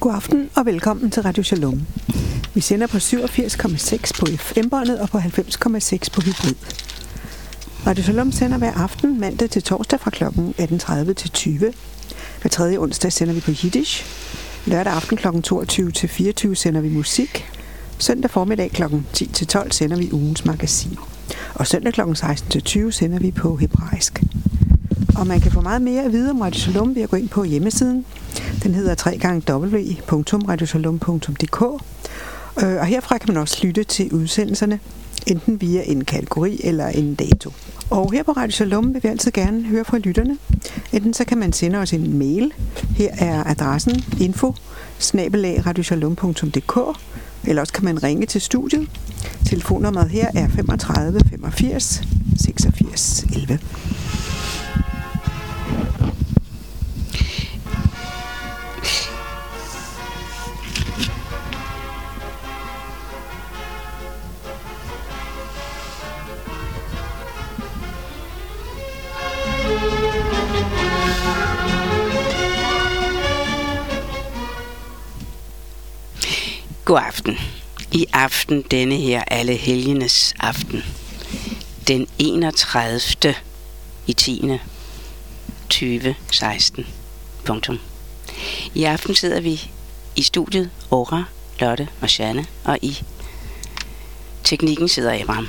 God aften og velkommen til Radio Shalom. Vi sender på 87,6 på FM-båndet og på 90,6 på hybrid. Radio Shalom sender hver aften mandag til torsdag fra kl. 18.30 til 20. Hver tredje onsdag sender vi på Yiddish. Lørdag aften kl. 22 til 24 sender vi musik. Søndag formiddag kl. 10 til 12 sender vi ugens magasin. Og søndag kl. 16 til 20 sender vi på hebraisk. Og man kan få meget mere at vide om Radio Shalom ved at gå ind på hjemmesiden. Den hedder www.radioshalom.dk. Og herfra kan man også lytte til udsendelserne, enten via en kategori eller en dato. Og her på Radio Shalom vil vi altid gerne høre fra lytterne. Enten så kan man sende os en mail. Her er adressen info@radioshalom.dk. Eller også kan man ringe til studiet. Telefonnummeret her er 35 85 86 11. God aften. I aften, denne her alle helgenes aften, den 31. i 10. 2016. Punktum. I aften sidder vi i studiet, Ora, Lotte og Shanne, og i teknikken sidder Abraham.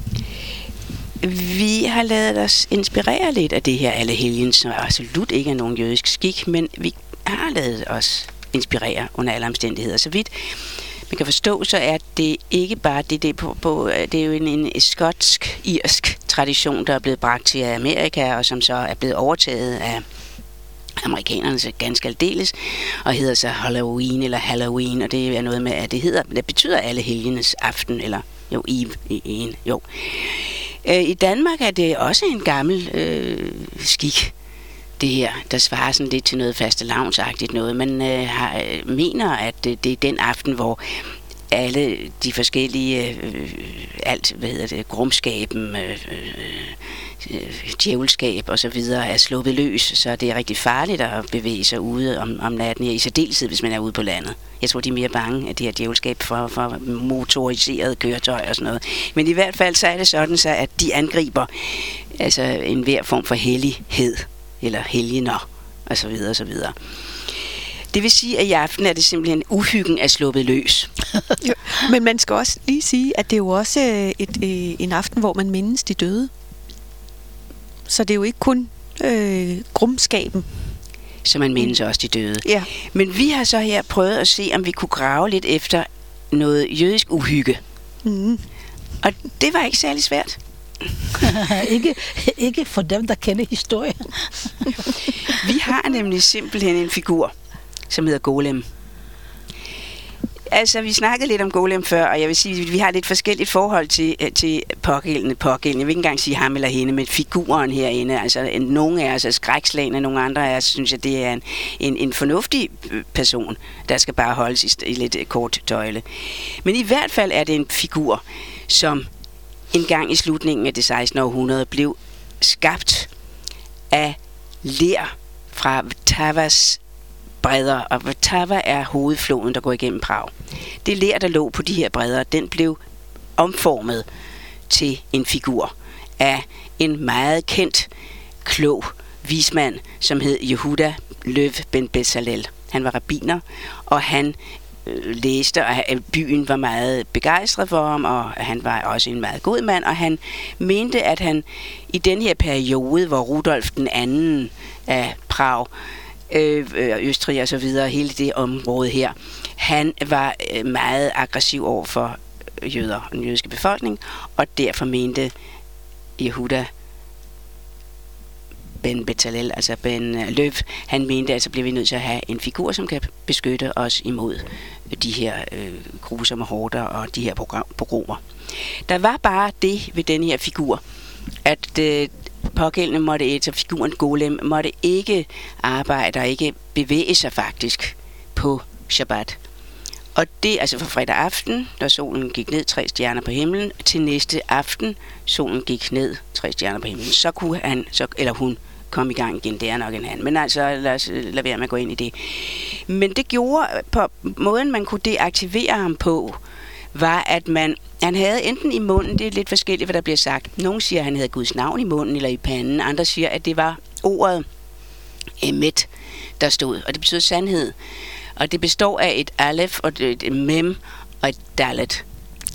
Vi har ladet os inspirere lidt af det her alle helgens, som absolut ikke er nogen jødisk skik, men vi har ladet os inspirere under alle omstændigheder. Så vidt man kan forstå, så er det ikke bare det er jo en skotsk-irsk tradition, der er blevet bragt til Amerika, og som så er blevet overtaget af amerikanerne så ganske aldeles, og hedder så Halloween eller Halloween, og det er noget med, at det betyder alle helgenes aften, eller jo, jo. I Danmark er det også en gammel skik, det her, der svarer sådan lidt til noget fastelavnsagtigt noget. Man mener, at det er den aften, hvor alle de forskellige, grumskaben, djævelskab og så videre er sluppet løs, så det er rigtig farligt at bevæge sig ude om natten, i særdeleshed, hvis man er ude på landet. Jeg tror, de er mere bange af det her djævelskab for motoriseret køretøj og sådan noget. Men i hvert fald så er det sådan, så at de angriber altså enhver form for hellighed, eller helgener, og så videre, og så videre. Det vil sige, at i aften er det simpelthen uhyggen er sluppet løs. Jo, men man skal også lige sige, at det er jo også en aften, hvor man mindes de døde. Så det er jo ikke kun grumskaben. Så man mindes også de døde. Ja. Men vi har så her prøvet at se, om vi kunne grave lidt efter noget jødisk uhygge. Mm. Og det var ikke særlig svært. ikke for dem, der kender historien. Vi har nemlig simpelthen en figur, som hedder Golem. Altså, vi snakkede lidt om Golem før, og jeg vil sige, at vi har lidt forskelligt forhold til pågældende. Jeg vil ikke engang sige ham eller hende, men figuren herinde. Altså, nogle af os er skrækslagne, nogle andre af os synes, at det er en fornuftig person, der skal bare holdes i lidt kort tøjle. Men i hvert fald er det en figur, som en gang i slutningen af det 16. århundrede blev skabt af ler fra Vltavas bredder, og Vltava er hovedfloden, der går igennem Prag. Det ler, der lå på de her bredder, den blev omformet til en figur af en meget kendt, klog vismand, som hed Yehuda Løv ben Bezalel. Han var rabbiner, og han læste, og byen var meget begejstret for ham, og han var også en meget god mand, og han mente, at han i den her periode, hvor Rudolf den anden af Prag, Østrig og så videre, hele det område her, han var meget aggressiv over for jøder og den jødiske befolkning, og derfor mente Yehuda Ben Bezalel, altså Ben Løv, han mente, at så bliver vi nødt til at have en figur, som kan beskytte os imod de her grusomme horder og de her pogromer. Der var bare det ved den her figur, at pågældende måtte, altså figuren Golem, måtte ikke arbejde og ikke bevæge sig faktisk på Shabbat. Og det altså fra fredag aften, da solen gik ned 3 stjerner på himlen, til næste aften, solen gik ned 3 stjerner på himlen, så kunne han, eller hun komme i gang igen, det er nok en han. Men altså, lad os lade være med at gå ind i det. Men det gjorde, på måden man kunne deaktivere ham på, var, at han havde enten i munden, det er lidt forskelligt, hvad der bliver sagt. Nogle siger, at han havde Guds navn i munden eller i panden. Andre siger, at det var ordet emet, der stod. Og det betyder sandhed. Og det består af et alef og et mem og et dalet.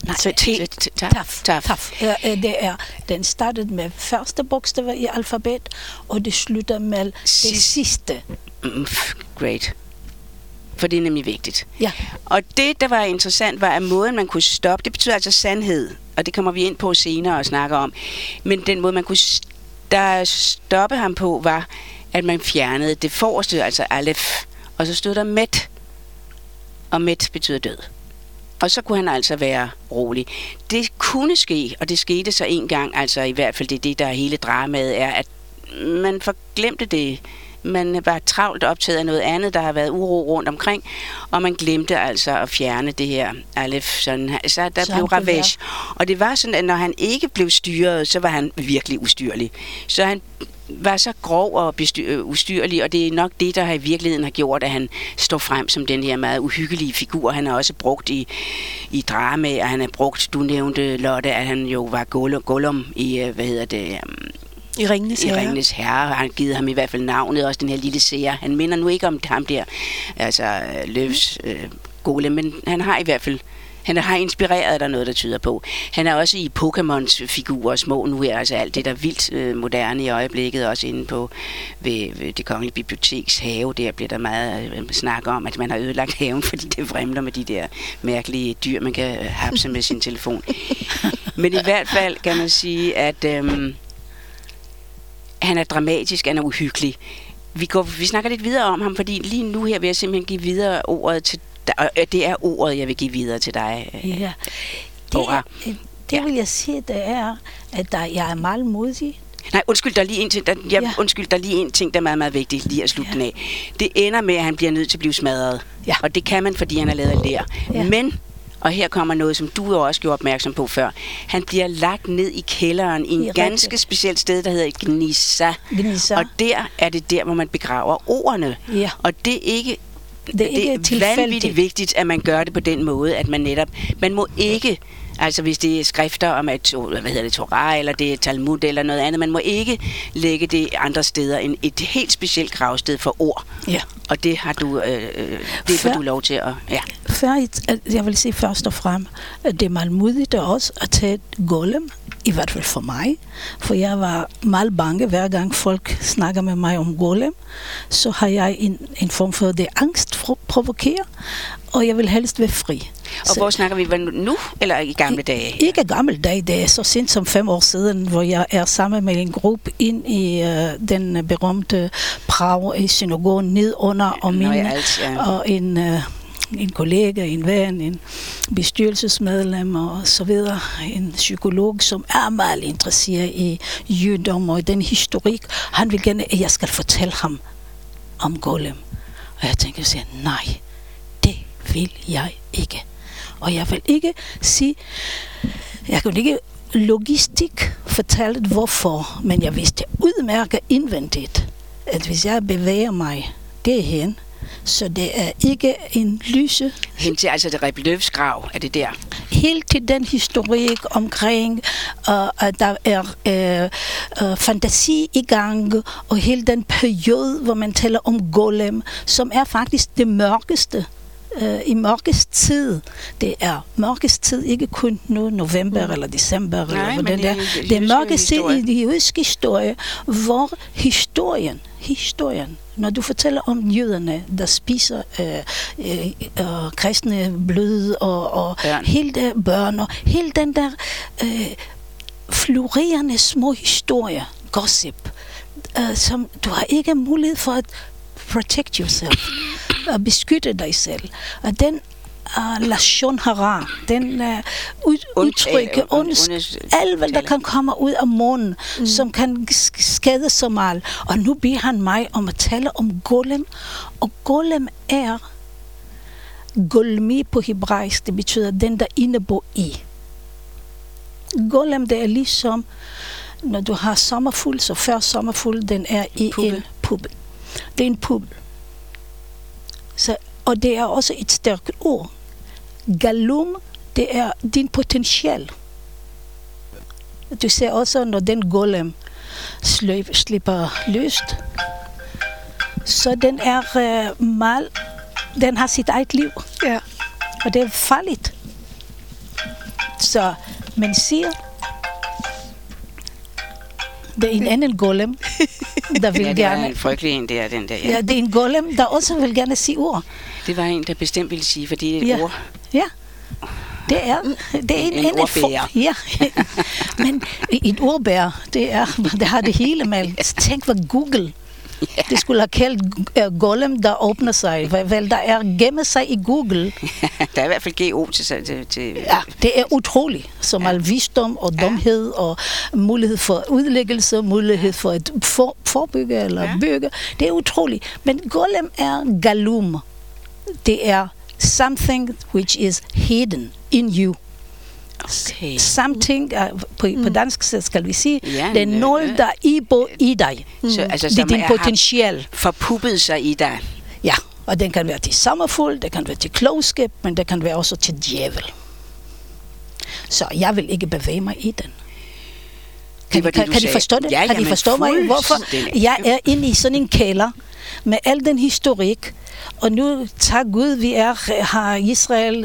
Taf. Den startede med første bogstaver i alfabet, og det slutter med det sidste. Great. For det er nemlig vigtigt. Ja. Og det, der var interessant, var, at måden, man kunne stoppe, det betyder altså sandhed, og det kommer vi ind på senere og snakke om. Men den måde, man kunne stoppe ham på, var, at man fjernede det forreste, altså alef, og så stod der met, og met betyder død. Og så kunne han altså være rolig. Det kunne ske, og det skete så en gang, altså i hvert fald det der hele dramaet er, at man forglemte det. Man var travlt optaget af noget andet, der har været uro rundt omkring, og man glemte altså at fjerne det her alef, sådan, så der blev ravage. Og det var sådan, at når han ikke blev styret, så var han virkelig ustyrlig. Så han var så grov og ustyrlig, og det er nok det, der i virkeligheden har gjort, at han står frem som den her meget uhyggelige figur. Han har også brugt i drama, og han har brugt, du nævnte, Lotte, at han jo var Gollum i, I Ringenes Herre, han givet ham i hvert fald navnet, også den her lille seer. Han minder nu ikke om ham der, altså Løvs Golem, men han har i hvert fald, han har inspireret der noget, der tyder på. Han er også i Pokémons figurer små nu her, altså alt det, der er vildt moderne i øjeblikket, også inde på ved det Kongelige Biblioteks have, der bliver der meget snak om, at man har ødelagt haven, fordi det vrimler med de der mærkelige dyr, man kan hapse med sin telefon. Men i hvert fald kan man sige, at han er dramatisk, han er uhyggelig. Vi snakker lidt videre om ham, fordi lige nu her vil jeg simpelthen give videre ordet til dig, og det er ordet, jeg vil give videre til dig. Ja, det vil jeg sige, det er, at jeg er meget modig. Nej, undskyld, der er lige en ting, der er meget, meget vigtigt lige at slutte den af. Det ender med, at han bliver nødt til at blive smadret. Ja. Og det kan man, fordi han er lavet af ler. Ja. Men, og her kommer noget, som du jo også gjorde opmærksom på før. Han bliver lagt ned i kælderen i en ganske specielt sted, der hedder Gnissa. Og der er det der, hvor man begraver ordene. Ja. Og det er ikke... Det er vanvittigt vigtigt, at man gør det på den måde, at man må ikke, altså hvis det er skrifter om Torah, eller det er Talmud, eller noget andet, man må ikke lægge det andre steder end et helt specielt gravsted for ord. Ja. Og det har du, får du lov til at... Ja. Jeg vil sige først og fremmest, at det er meget modigt også at tage Golem, i hvert fald for mig, for jeg var meget bange, hver gang folk snakker med mig om Golem, så har jeg en form for det angst provokerer, og jeg vil helst være fri. Og hvor snakker vi nu, eller i gamle dage? Ikke gamle dage, det er så sent som 5 år siden, hvor jeg er sammen med en gruppe ind i den berømte Prag i synagogen ned under, og en kollega, en ven, en bestyrelsesmedlem og så videre, en psykolog, som er meget interesseret i jødedom og den historik. Han vil gerne, at jeg skal fortælle ham om Golem. Og jeg tænker, nej, det vil jeg ikke. Og jeg vil ikke sige, jeg kan ikke logistik fortælle hvorfor, men jeg vidste udmærket indvendigt, at hvis jeg bevæger mig derhen, så det er ikke en lyse. Helt til altså det Løvs grav, er det der? Helt til den historik omkring, at der er fantasi i gang, og hele den periode, hvor man taler om Golem, som er faktisk det mørkeste. I mørkest tid. Det er mørkest tid, ikke kun nu november eller december. Nej, eller den der. Det er mørkest tid i den jødiske historie, hvor historien, når du fortæller om jøderne, der spiser kristne blød og hele der børn, og hele den der florerende små historier, gossip, som du har ikke mulighed for at protect yourself, at beskytte dig selv. Og den lashon hara, den udtrykke, alt hvad der kan komme ud af munden, som kan skade så meget. Og nu beder han mig om at tale om Golem, og Golem er golmi på hebraisk, det betyder den, der indebor i. Golem, det er ligesom når du har sommerfugl, så før sommerfugl, den er i en puppe. Det er en puppe. Så, og det er også et stærkt ord. Galum, det er din potentiale. Du ser også, når den golem slipper løst, så den er mal, den har sit eget liv. Ja. Og det er farligt. Så man siger, det er en anden golem, der vil det gerne... var en frygtelig en, det er den der. Ja, det er en golem, der også vil gerne sige ord. Det var en, der bestemt ville sige, for det er et ord. Ja, det er en ordbærer. Ja, men et ordbærer, det har det hele med. Tænk hvad Google. Yeah. Det skulle have kaldt golem, der åbner sig. Vel, der er gemmer sig i Google. Der er i hvert fald GO til... Ja, det er utroligt. Som al visdom og dumhed og mulighed for udlæggelse, mulighed for at forebygge eller bygge. Det er utroligt. Men golem er galum. Det er something which is hidden in you. Okay. Something, på dansk skal vi sige, det er noget, der i dig. Så, altså, det er din potentiale. Forpuppet sig i dig. Ja, og den kan være til sommerfugl, det kan være til klogskab, men det kan være også til djævel. Så jeg vil ikke bevæge mig i den. Kan I forstå det? Ja, kan I forstå mig? Hvorfor? Jeg er inde i sådan en kælder med al den historik. Og nu, tak Gud, vi har Israel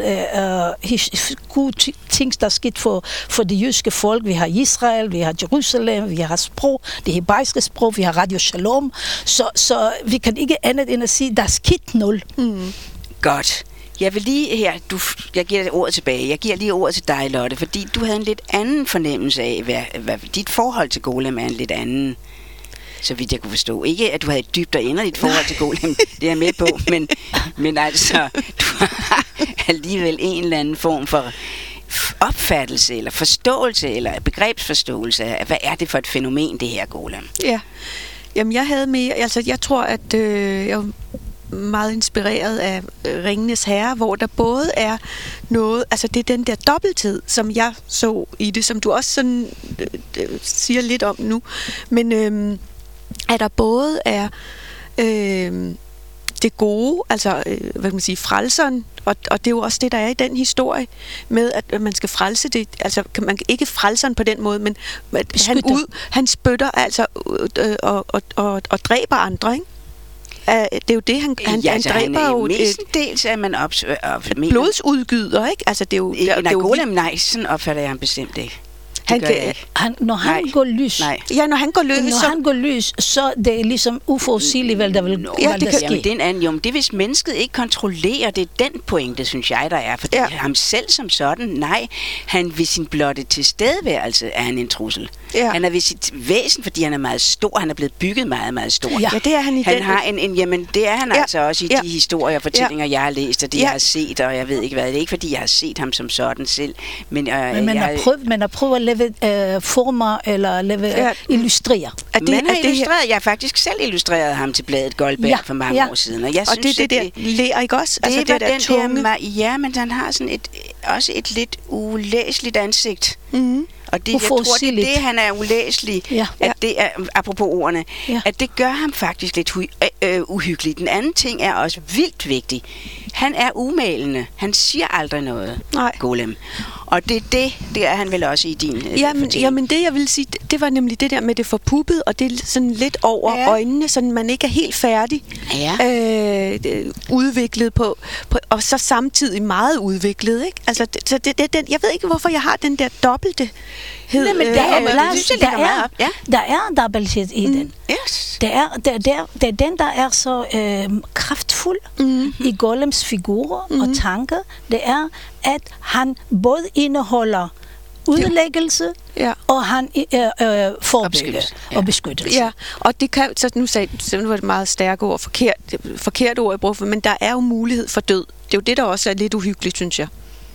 gode ting, der er sket for det jødiske folk. Vi har Israel, vi har Jerusalem, vi har sprog, det hebraiske sprog, vi har Radio Shalom. Så vi kan ikke andet end at sige, der er skidt nul. Godt. Jeg vil lige her, jeg giver ordet tilbage. Jeg giver lige ordet til dig, Lotte, fordi du havde en lidt anden fornemmelse af, hvad dit forhold til golem er en lidt anden, så vidt jeg kunne forstå. Ikke, at du havde et dybt og inderligt forhold til golem, det er jeg med på, men altså, du har alligevel en eller anden form for opfattelse, eller forståelse, eller begrebsforståelse af, hvad er det for et fænomen, det her golem? Ja, jamen jeg havde mere, altså jeg tror, at jeg var meget inspireret af Ringenes Herre, hvor der både er noget, altså det er den der dobbelthed, som jeg så i det, som du også sådan siger lidt om nu, men at der både er det gode, altså hvad kan man sige, frelseren, og det er jo også det, der er i den historie, med at man skal frelse det, altså kan man ikke frelseren på den måde, men han spytter altså og dræber andre, ikke? Det er jo det, han dræber jo... Mestendels er man blodsudgyder, ikke? Altså det er jo... Nej, sådan opfatter jeg ham bestemt ikke. Når han går løs. Ja, når han går løs. Når han går løs, så det er ligesom uforudsigeligt, hvad der vil ske. Det er en anden. Jo, men det hvis mennesket ikke kontrollerer, det er den pointe, synes jeg, der er. Fordi ham selv som sådan, nej, han ved sin blotte tilstedeværelse er han en trussel. Ja. Han er ved sit væsen, fordi han er meget stor. Han er blevet bygget meget, meget stor. Ja, det er han i han den. Har jamen, det er han altså også i de historier og fortællinger, jeg har læst, og det jeg har set, og jeg ved ikke hvad. Det er ikke, fordi jeg har set ham som sådan selv. Men man har prøvet at lave former, eller illustrere. Jeg har faktisk selv illustreret ham til bladet Goldberg for mange år siden. Og jeg synes, det der ler, ikke også? Altså det der tunge. Ja, men han har sådan også et lidt ulæseligt ansigt. Mm-hmm. Og det, jeg tror, det er det, han er ulæselig, at det er, apropos ordene, at det gør ham faktisk lidt uhyggeligt. Den anden ting er også vildt vigtig. Han er umælende. Han siger aldrig noget, golem. Og det er han vel også i din fortælling. Jamen det, jeg vil sige, det var nemlig det der med det forpuppet, og det er sådan lidt over øjnene, så man ikke er helt færdig udviklet på, og så samtidig meget udviklet, ikke? Altså, så det, jeg ved ikke, hvorfor jeg har den der dobbelte. Nej, men der er dobbelthed i den. Yes. Det er den, der er så kraftfuld i golems figurer og tanker. Det er, at han både indeholder udlæggelse og han forebygger og beskyttelse. Ja, og det kan, så nu var det meget stærke ord, forkert ord jeg brugte for, men der er jo mulighed for død. Det er jo det, der også er lidt uhyggeligt, synes jeg.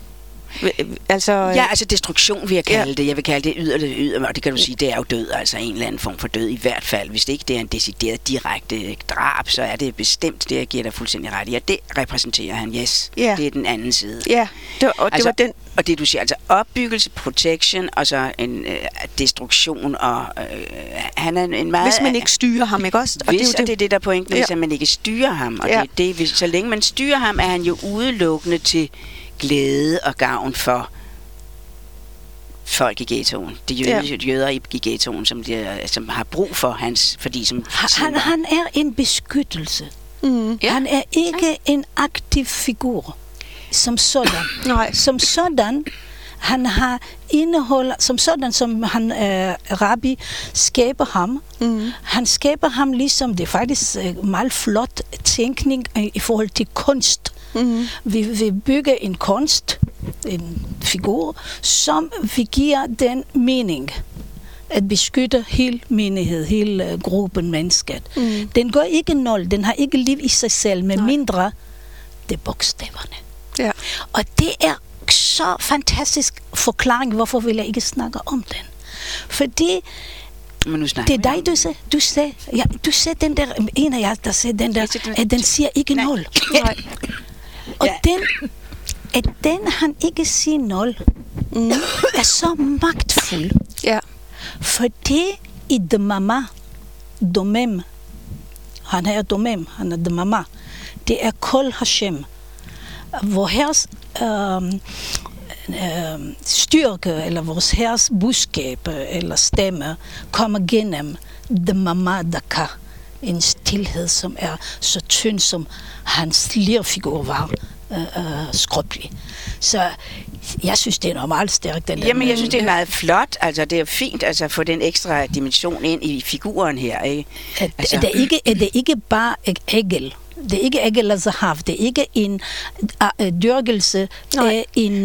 Altså destruktion vil jeg kalde det. Jeg vil kalde det yder, og det kan du sige, det er jo død, altså en eller anden form for død i hvert fald. Hvis det ikke det er en decideret direkte drab, så er det bestemt, det jeg giver dig fuldstændig ret i. Og det repræsenterer han, yes. Det er den anden side. Ja, det var den. Og det du siger, altså opbyggelse, protection, og så en destruktion, og han er en meget... Hvis man ikke styrer ham, ikke også? Og det er det, der pointen, hvis man ikke styrer ham. Og det, så længe man styrer ham, er han jo udelukkende til glæde og gavn for folk i ghettoen. De jøder i ghettoen, som har brug for hans... Fordi som han er en beskyttelse. Han er ikke en aktiv figur som sådan. Nej. Som sådan, han har indehold, som sådan som han Rabbi skaber ham. Han skaber ham ligesom, det er faktisk meget flot tænkning i forhold til kunst. Vi bygger en kunst, en figur, som vi giver den mening at beskytte hele menighed, hele gruppen mennesker. Den går ikke nul, den har ikke liv i sig selv, med mindre det er bogstaverne. Ja. Og det er så fantastisk forklaring, hvorfor vil jeg ikke snakke om den. Fordi det er dig, du sagde den der, en af jer, der sagde den der, at den siger ikke nul. Og den han ikke siger nul, er så magtfuld. Ja. Fordi i domem, han er demama, det er kol Hashem, hvor Herres styrke, eller vores Herres budskab, eller stemme, kommer gennem demama daka, en stilhed, som er så tynd, som hans lirfigur var skrøbelig. Så jeg synes, det er normalt stærkt. Jamen, jeg synes, det er meget flot. Altså, det er fint at få den ekstra dimension ind i figuren her. Ikke? Altså. Det er ikke bare ægel. Det er ikke ægel af zahav. Det er ikke en dyrkelse af en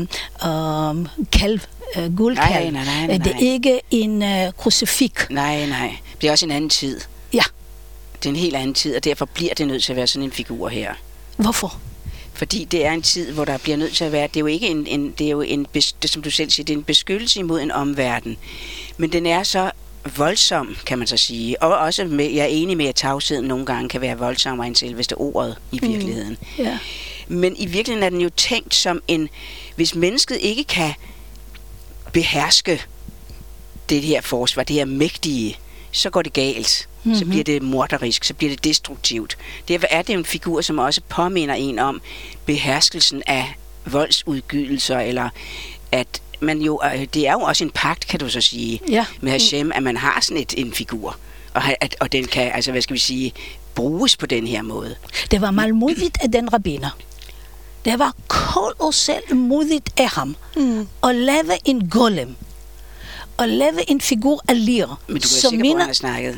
kalv, guldkalv. Nej. Det er ikke en krucifik. Nej. Det er også en anden tid. Ja. Det er en helt anden tid, og derfor bliver det nødt til at være sådan en figur her. Hvorfor? Fordi det er en tid, hvor der bliver nødt til at være, det er jo ikke som du selv siger, det er en beskyttelse imod en omverden. Men den er så voldsom, kan man så sige. Og også, jeg er enig med, at tavsheden nogle gange kan være voldsommere end selveste ordet i virkeligheden. Ja. Men i virkeligheden er den jo tænkt som hvis mennesket ikke kan beherske det her forsvar, det her mægtige, så går det galt. Så bliver det morderisk, så bliver det destruktivt. Derfor er det en figur, som også påminder en om beherskelsen af voldsudgydelser, eller at man jo, det er jo også en pagt, kan du så sige, med Hashem, at man har sådan en figur, og den kan, altså hvad skal vi sige, bruges på den her måde. Det var meget modigt af den rabbiner. Det var kolossalt modigt af ham at lave en golem, og lave en figur af lir. Men du er sikker på, at han har snakket?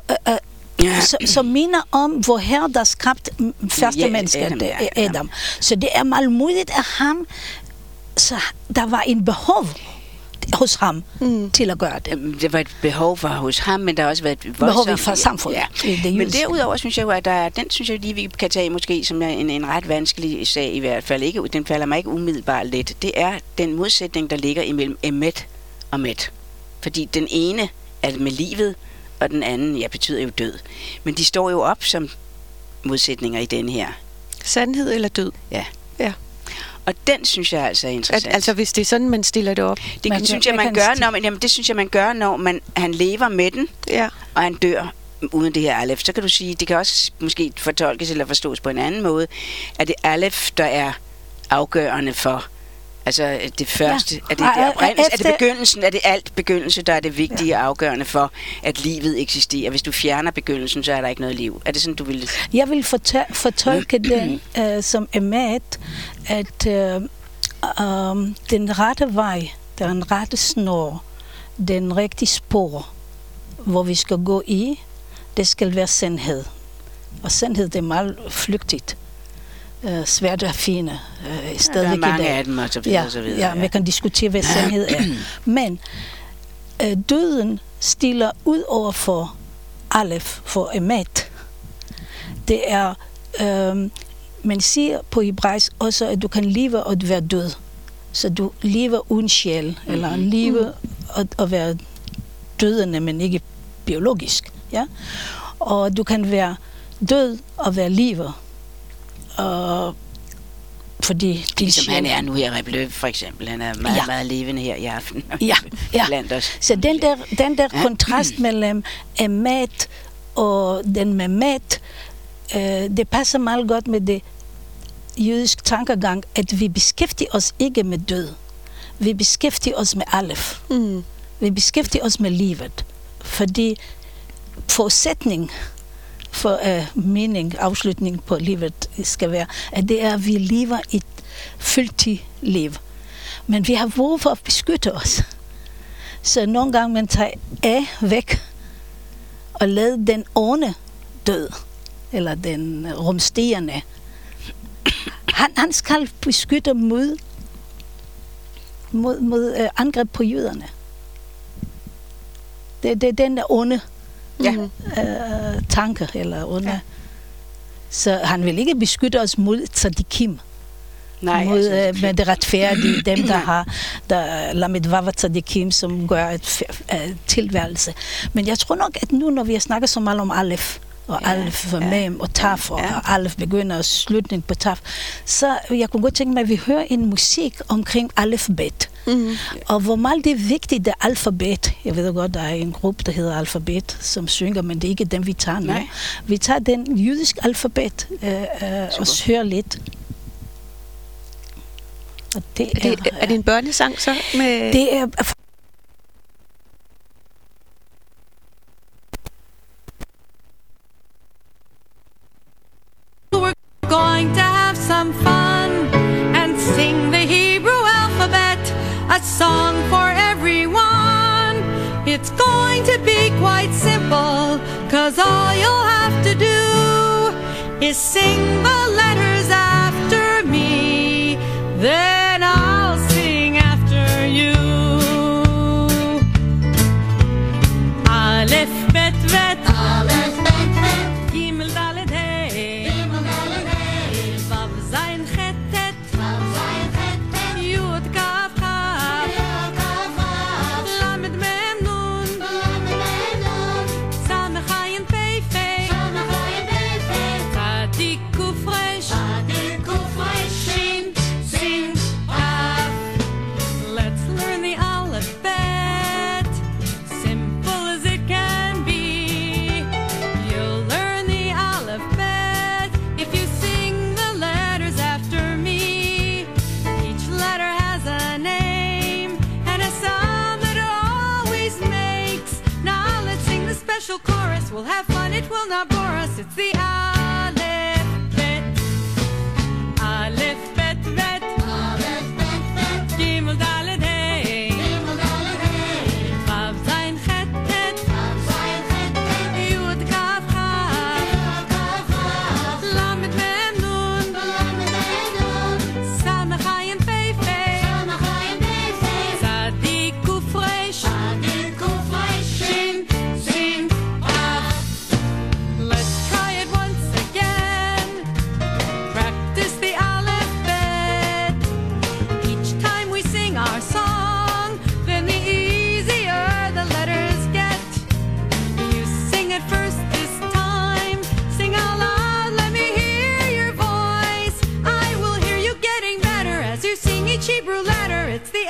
Som minder om, hvor her der skabte første menneske, Adam. Så det er meget modigt af ham, så der var en behov hos ham til at gøre det. Det var et behov for hos ham, men der har også været et voldsomt behov for samfundet. Ja. Men derudover synes jeg jo, at den synes jeg lige, vi kan tage måske som en ret vanskelig sag i hvert fald. Ikke, den falder mig ikke umiddelbart let. Det er den modsætning, der ligger imellem emet og met. Fordi den ene er med livet, og den anden, betyder jo død. Men de står jo op som modsætninger i den her. Sandhed eller død? Ja. Og den synes jeg altså er interessant. Altså hvis det er sådan, man stiller det op. Det synes jeg, man gør, når han lever med den, og han dør uden det her alef. Så kan du sige, det kan også måske fortolkes eller forstås på en anden måde, at det alef, der er afgørende for, altså det første, er det begyndelsen, er det alt begyndelse, der er det vigtige og afgørende for, at livet eksisterer. Hvis du fjerner begyndelsen, så er der ikke noget liv. Er det sådan, du vil? Jeg vil fortolke den som emet, at den rette vej, den rette snor, den rigtige spor, hvor vi skal gå i, det skal være sandhed. Og sandhed, det er meget flygtigt. Svært at finde stadigvæk i dag. Der er mange af dem, og så videre, og så videre. Ja, man kan diskutere, hvad sandhed er. Men døden stiller ud over for alef, for emet. Det er, man siger på hebraisk også, at du kan leve og være død. Så du lever uden sjæl, eller lever at være dødende, men ikke biologisk. Ja? Og du kan være død og være livet. Fordi ligesom han er nu her, Rebløv for eksempel. Han er meget, meget levende her i aften. Ja. Blandt os. Så den der kontrast mellem mat og den med mat, det passer meget godt med det jødisk tankegang, at vi beskæftiger os ikke med død. Vi beskæftiger os med alef. Vi beskæftiger os med livet. Fordi forudsætning for mening, afslutning på livet skal være, at det er, at vi lever et fuldtid liv. Men vi har brug for at beskytte os. Så nogle gange man tager væk og lader den onde død, eller den rumsterende. Han skal beskytte mod angreb på jøderne. Det er den der onde tanker eller onde. Ja. Så han vil ikke beskytte os mod tzadikim. Nej, med det retfærdige, dem der har lamet vava tzadikim, som gør et tilværelse. Men jeg tror nok, at nu, når vi har snakket så meget om alef, og alef og mem og taf, og alef begynder og slutning på taf, så jeg kunne godt tænke mig, at vi hører en musik omkring alfabet. Og hvor meget det er vigtigt, det alfabet. Jeg ved godt, der er en gruppe, der hedder Alfabet, som synger, men det er ikke den, vi tager nu. Nej. Vi tager den jødisk alfabet og hører lidt. Og det er det en børnesang så? Det er... Going to have some fun and sing the Hebrew alphabet, a song for everyone. It's going to be quite simple, 'cause all you'll have to do is sing the letters after me, then I'll sing after you. Aleph, bet, bet, Aleph, bet, bet, Gimel, Dalet, Hey, Gimel, Dalet, Hey, Vav, Zayin, Chet, Tet, Vav, Zayin, Chet, Tet, Yud, Kaf, Kaf, Yud, Kaf, Kaf, Lamed, Mem, Nun, Lamed, Mem, Nun, Samech, Ayin, Pei, Fei, Samech, Ayin, Pei, Fei, Tzadik, Kuf, Resh, Tzadik, Kuf, Resh, Shin, Sin, Kaf. Let's learn the alphabet, simple as it can be. You'll learn the alphabet if you sing the letters after me. Each letter has a name and a sound that it always makes. Now let's sing the special chorus. We'll have fun, it will not bore us. It's the alphabet. Alphabet, bet. Aleph, bet, bet. Gimel, Dalet, Hey. Gimel, Dalet, Hey. Vav, Zayin, Chet, Tet. Vav, Zayin, Chet, Tet. Yud, Kaf, Kaf. Yud, Kaf, Kaf. Lamed, Mem, Nun. Lamed, Mem, Nun. Samech, Ayin, Pei, Fei. Samech, Ayin, Pei, Fei. Tzadik, Kuf, Resh. Tzadik, Kuf, Resh. Shin, Sin, Kaf. Let's try it once again. Practice the alphabet. Each time we sing our song, then the easier the letters get. You sing it first this time. Sing out loud, let me hear your voice. I will hear you getting better as you sing each Hebrew letter. It's the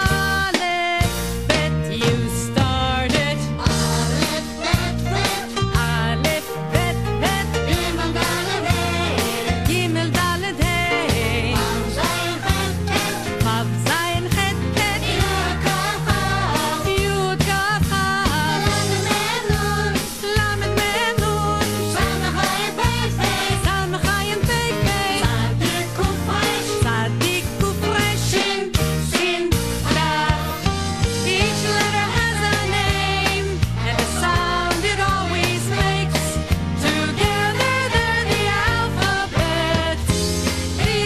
alphabet. You started. Aleph, bet, bet. Aleph, bet, bet. Gimel, Dalet, Hey. Gimel, Dalet, Hey. Vav, Zayin, Chet, Tet. Vav, Zayin, Chet, Tet. Yud, Kaf, Kaf. Yud, Kaf, Kaf. Lamed, Mem, Nun. Lamed, Mem, Nun. Samech, Ayin, Pei, Fei. Samech, Ayin, Pei, Fei. Tzadik, Kuf, Resh. Tzadik, Kuf, Resh. Shin, Sin, Kaf. Each letter has a name and a sound it always makes. Together they're the alphabet. The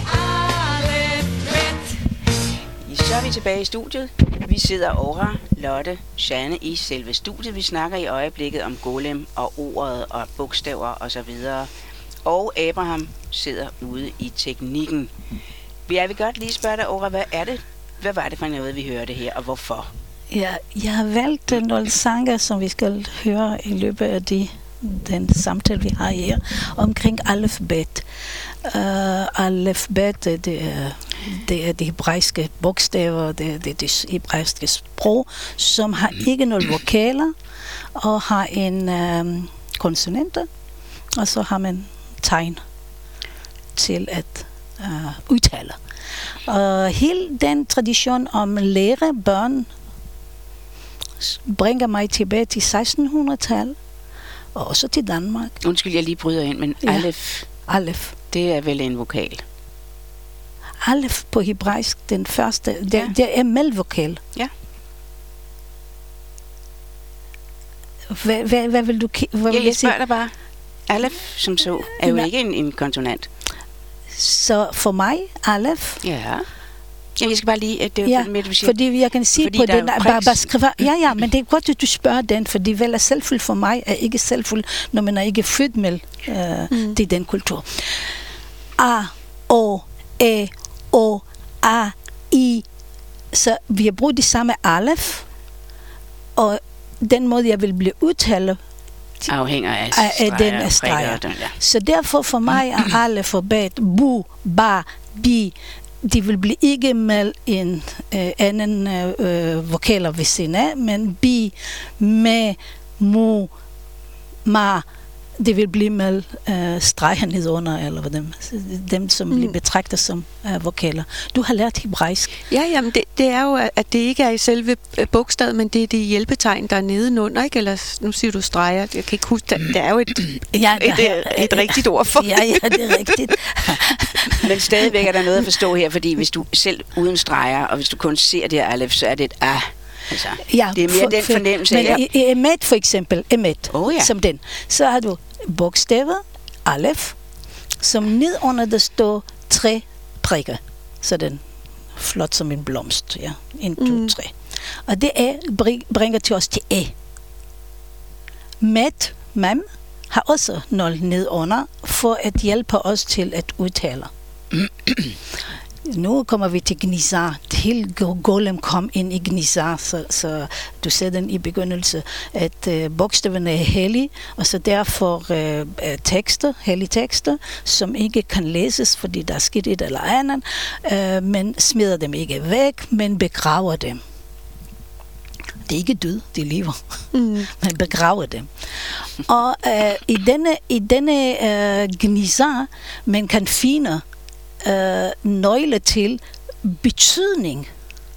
alphabet. Så er vi tilbage i studiet. Vi sidder Ora, Lotte, Jeanne i selve studiet. Vi snakker i øjeblikket om golem og ordet og bogstaver og så videre. Og Abraham sidder ude i teknikken. Jeg vil godt lige spørge dig, Ora, hvad var det for noget, vi hørte her, og hvorfor? Ja, jeg har valgt nogle sange, som vi skal høre i løbet af den samtale, vi har her, omkring alfabet. Alfabet, det er de hebraiske bogstaver, det er det hebraiske sprog, som har ikke nogen vokaler, og har en konsonanter, og så har man tegn til at udtale. Og hele den tradition om lære børn bringer mig tilbage til 1600-tallet, og også til Danmark. Undskyld, jeg lige bryder ind, men ja. Alef, det er vel en vokal? Alef på hebraisk, den første, det er melvokal. Ja. Hvad vil du jeg spørger dig bare. Alef, som så, er jo ikke en konsonant. Så for mig, Alef... Ja. Ja, jeg skal bare lige... fordi jeg kan sige på den... Bare skrive, ja, men det er godt, at du spørger den, fordi vel er selvfuld for mig er ikke selvfuld, når man er ikke født med til den kultur. A, O, E, O, A, I. Så vi har brugt det samme Alef, og den måde, jeg vil blive udtalt, afhænger af den streger. Så derfor for mig er Alef og Bet, Bu, Ba, Bi, de vil blive ikke med en anden vokaler ved siden af, men Bi, Me, Mu, Ma, det vil blive med streger nedunder, eller dem som bliver betragtet som vokaler. Du har lært hebraisk. Ja, jamen det er jo, at det ikke er i selve bogstavet, men det er de hjælpetegn, der er nedenunder, ikke? Eller nu siger du streger. Jeg kan ikke huske, det er jo et rigtigt ord for. Ja, det er rigtigt. Men stadigvæk er der noget at forstå her, fordi hvis du selv uden streger, og hvis du kun ser det her alef, så er det et a. Altså, ja, det er mere den fornemmelse. Men i emet for eksempel, som den, så har du bogstavet, alef, som nedunder der står 3 prikker. Så den flot som en blomst, ja. 1, 2, 3. Og det bringer til os til e. Mem, har også 0 nedunder, for at hjælpe os til at udtale. Nu kommer vi til Gnizar. Hele Golem kom ind i Gnizar, så du ser den i begyndelse, at bogstaverne er hellige, og så derfor hellige tekster, som ikke kan læses, fordi der er sket et eller andet, men smider dem ikke væk, men begraver dem. Det er ikke død, de lever. Man begraver dem. Og i denne Gnizar, man kan finde nøgle til betydning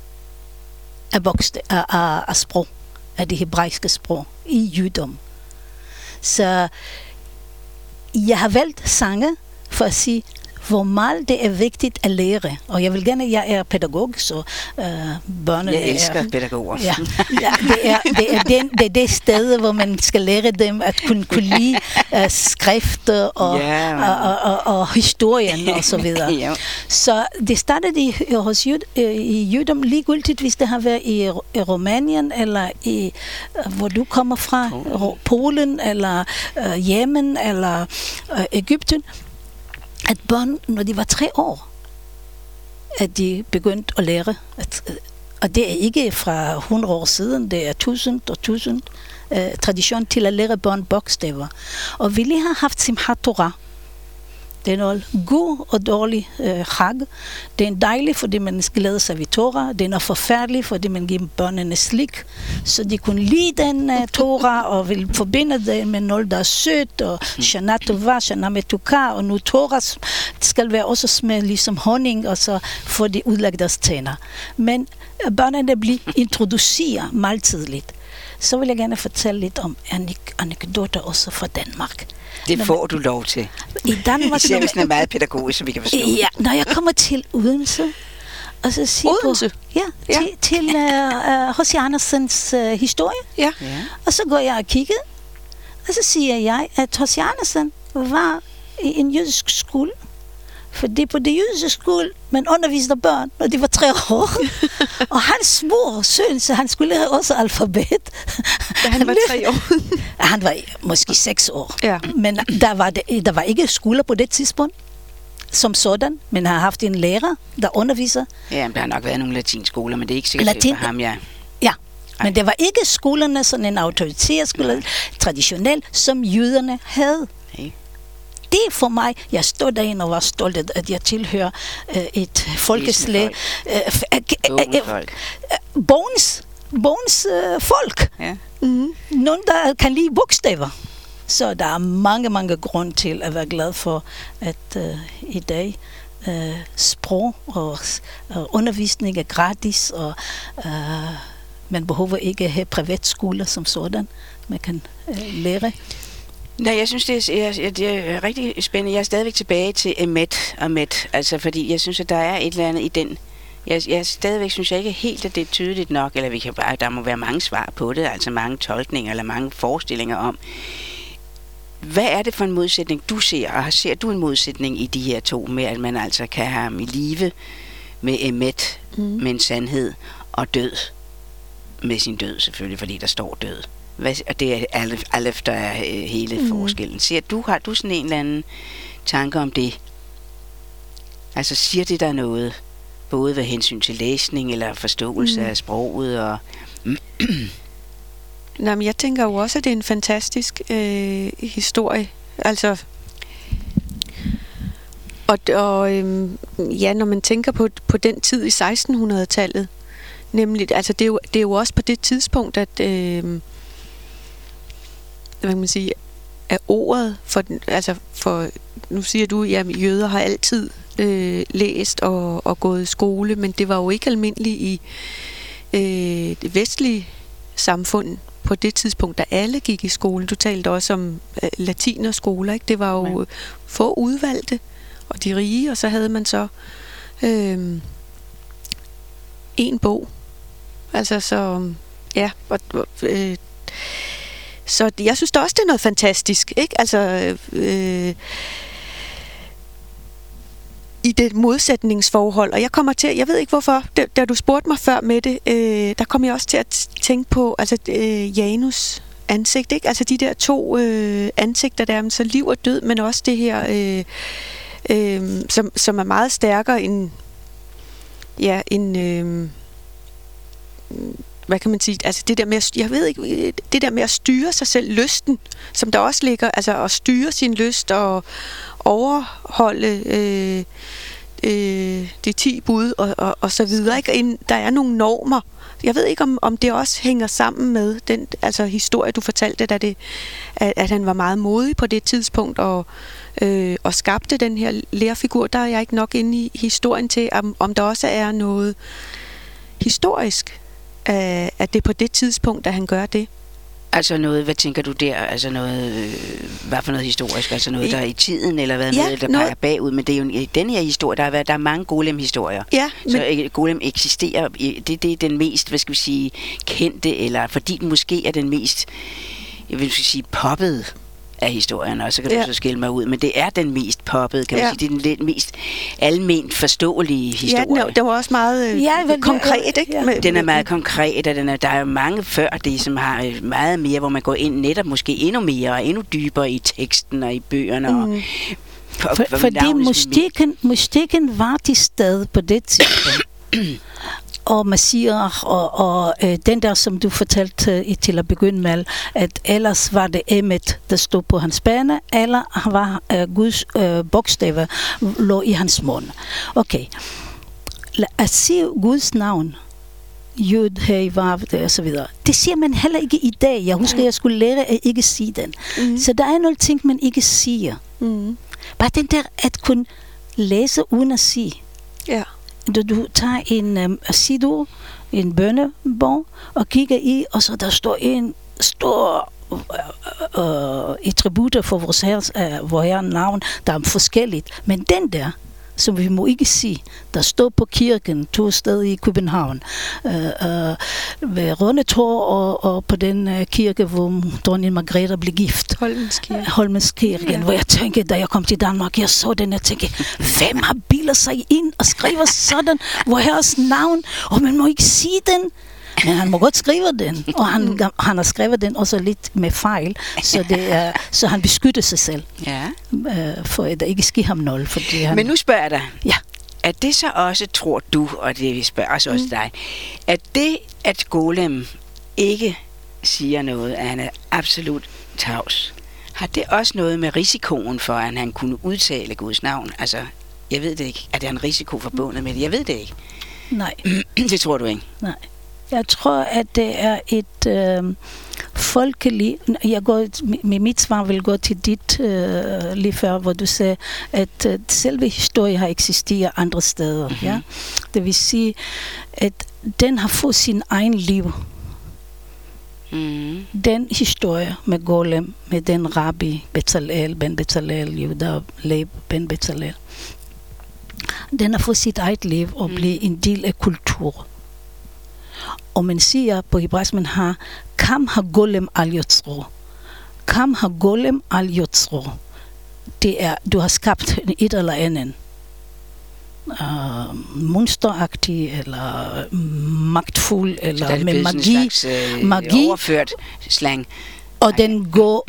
af sprog, af det hebraiske sprog i jødedom. Så jeg har valgt sange for at sige, hvor meget det er vigtigt at lære. Og jeg vil gerne, jeg er pædagog, så børnene jeg elsker pædagoger. Ja, det er det sted, hvor man skal lære dem at kunne lide skrifter og historien og så videre. Ja. Så det startede i jødedom ligegyldigt, hvis det har været i Rumænien, eller hvor du kommer fra, Polen, eller Yemen, eller Egypten, at børn, når de var 3 år, at de begyndte at lære. Og det er ikke fra 100 år siden, det er 1000 tradition til at lære børn bogstaver. Og vi lige har haft Simchat Torah. Det er noget god og dårlig hag. Det er dejligt, fordi man glæder sig ved Torah. Det er noget forfærdeligt, fordi man giver børnene slik, så de kunne lide den Torah og vil forbinde det med noget, der er sødt, og Shana Tova, Shana Metuka, og nu Torah skal være også smag ligesom honning, og så får de udlagt deres tænder. Men børnene bliver introduceret meget tidligt. Så vil jeg gerne fortælle lidt om anekdoter også fra Danmark. Det får du lov til. I Danmark, især hvis den er meget pædagogisk, så vi kan forstå. Ja, når jeg kommer til Odense, og så siger Odense? Til H.C. Andersens historie. Ja. Og så går jeg og kigger, og så siger jeg, at H.C. Andersen var i en jødisk skole. Fordi på det jødiske skole, man underviste børn, når de var 3 år. Og hans mor, søn, så han skulle lære også alfabet. Da han var 3 år? Han var måske 6 år. Ja. Men der var ikke skoler på det tidspunkt. som sådan, men har haft en lærer, der underviser. Ja, der har nok været nogle latinskoler, men det er ikke sikkert for ham, ja. Ja, men det var ikke skolerne, sådan en autoritetsskole, traditionel, som jøderne havde. Nej. Det for mig, jeg stod derinde og var stolt, at jeg tilhører et folkeslag. Bogens folk. Ja. Nogen, der kan lide bogstaver. Så der er mange grunde til at være glad for, at i dag sprog og undervisning er gratis, og man behøver ikke at have privatskoler som sådan. Man kan lære. Nej, jeg synes, det er rigtig spændende. Jeg er stadigvæk tilbage til Emet, altså fordi jeg synes, at der er et eller andet i den. Jeg stadigvæk synes jeg ikke helt, at det er tydeligt nok, eller der må være mange svar på det, altså mange tolkninger eller mange forestillinger om. Hvad er det for en modsætning, du ser, og ser du en modsætning i de her to, med at man altså kan have ham i live med Emet, med en sandhed, og død med sin død selvfølgelig, fordi der står død. Og det er Aleph, der er hele forskellen. Har du sådan en eller anden tanke om det? Altså siger det der noget, både ved hensyn til læsning eller forståelse af sproget og... Nå, men jeg tænker jo også, at det er en fantastisk historie. Altså, når man tænker på den tid i 1600-tallet, nemlig, altså det er jo også på det tidspunkt, at hvad kan man sige, at ordet for nu siger du, at jøder har altid læst og gået i skole, men det var jo ikke almindeligt i det vestlige samfund på det tidspunkt, da alle gik i skole. Du talte også om latinerskoler, ikke? Det var jo få udvalgte, og de rige, og så havde man så en bog. Altså så, ja, så jeg synes da også, det er noget fantastisk, ikke? Altså, i det modsætningsforhold, og jeg kommer til, jeg ved ikke hvorfor, da du spurgte mig før med det, der kom jeg også til at tænke på, altså Janus ansigt, ikke? Altså de der to ansigter der, så liv og død, men også det her, som er meget stærkere end, hvad kan man sige, altså det der med at, jeg ved ikke, det der med at styre sig selv, lysten, som der også ligger, altså at styre sin lyst og overholde de 10 bud og så videre, ikke? Der er nogle normer. Jeg ved ikke, om det også hænger sammen med den historie, du fortalte, at han var meget modig på det tidspunkt og skabte den her lærerfigur. Der er jeg ikke nok inde i historien til, om der også er noget historisk, at det er på det tidspunkt, at han gør det. Altså noget, hvad tænker du der? Altså noget, hvad for noget historisk? Altså noget, der er i tiden, eller hvad noget, der peger bagud? Men det er jo i den her historie, der er mange Golem-historier. Ja, så Golem eksisterer, det er den mest, hvad skal vi sige, kendte, eller fordi den måske er den mest, jeg vil sige, poppede af historien, og så kan du så skille mig ud, men det er den mest poppede, kan man sige, det er den mest alment forståelige historie. Ja, den var også meget konkret, ikke? Ja. Den er meget konkret, og der er jo mange før det, som har meget mere, hvor man går ind netop måske endnu mere, og endnu dybere i teksten og i bøgerne. Fordi mystikken var til stede på det tidspunkt. Og Messiah og den der, som du fortalte til at begynde med, at ellers var det Emet, der stod på hans bane, eller var Guds bogstaver lå i hans mund. Okay. At sige Guds navn, Jud, hey, Vav, og så videre, det siger man heller ikke i dag. Jeg husker, jeg skulle lære at ikke sige den. Så der er nogle ting, man ikke siger. Bare den der, at kunne læse uden at sige. Ja. Du tager en sido, en bønnebog, og kigger i, og så der står en stor attributter for vores herres navn, der er forskelligt. Men den der, som vi må ikke sige, der står på kirken, 2 steder i København, ved Rundetår og på den kirke, hvor dronning Margrethe blev gift. Holmens kirke, hvor jeg tænkte, da jeg kom til Danmark, jeg så den, jeg tænkte, hvem har bildet sig ind og skriver sådan, hvor herres navn, og man må ikke sige den. Men han må godt skrive den, og han har skrevet den også lidt med fejl, så han beskytter sig selv, for at der ikke sker ham noget. Fordi han... Men nu spørger jeg dig, ja. Er det så også, tror du, og det vi spørger os også dig, at det, at Golem ikke siger noget, at han er absolut tavs, har det også noget med risikoen for, at han kunne udtale Guds navn? Altså, jeg ved det ikke. Er der en risiko forbundet med det? Jeg ved det ikke. Nej. Det tror du ikke? Nej. Jeg tror, at det er et folkeligt... Mit svar vil gå til dit lige før, hvor du sagde, at selve historien har eksisteret andre steder. Mm-hmm. Ja? Det vil sige, at den har fået sin egen liv. Mm. Den historie med Golem, med den rabbi Bezalel, Ben Bezalel, Juda Leib Ben Bezalel, den har fået sit eget liv og bliver en del af kultur. Og man siger på hebraisk, man har Kam ha-golem al-yotzro. Kam ha-golem al-yotzro. Det er, du har skabt et eller andet. Monsteragtig, eller magtfuld, eller med magi. Magi. Overført slang. Og den går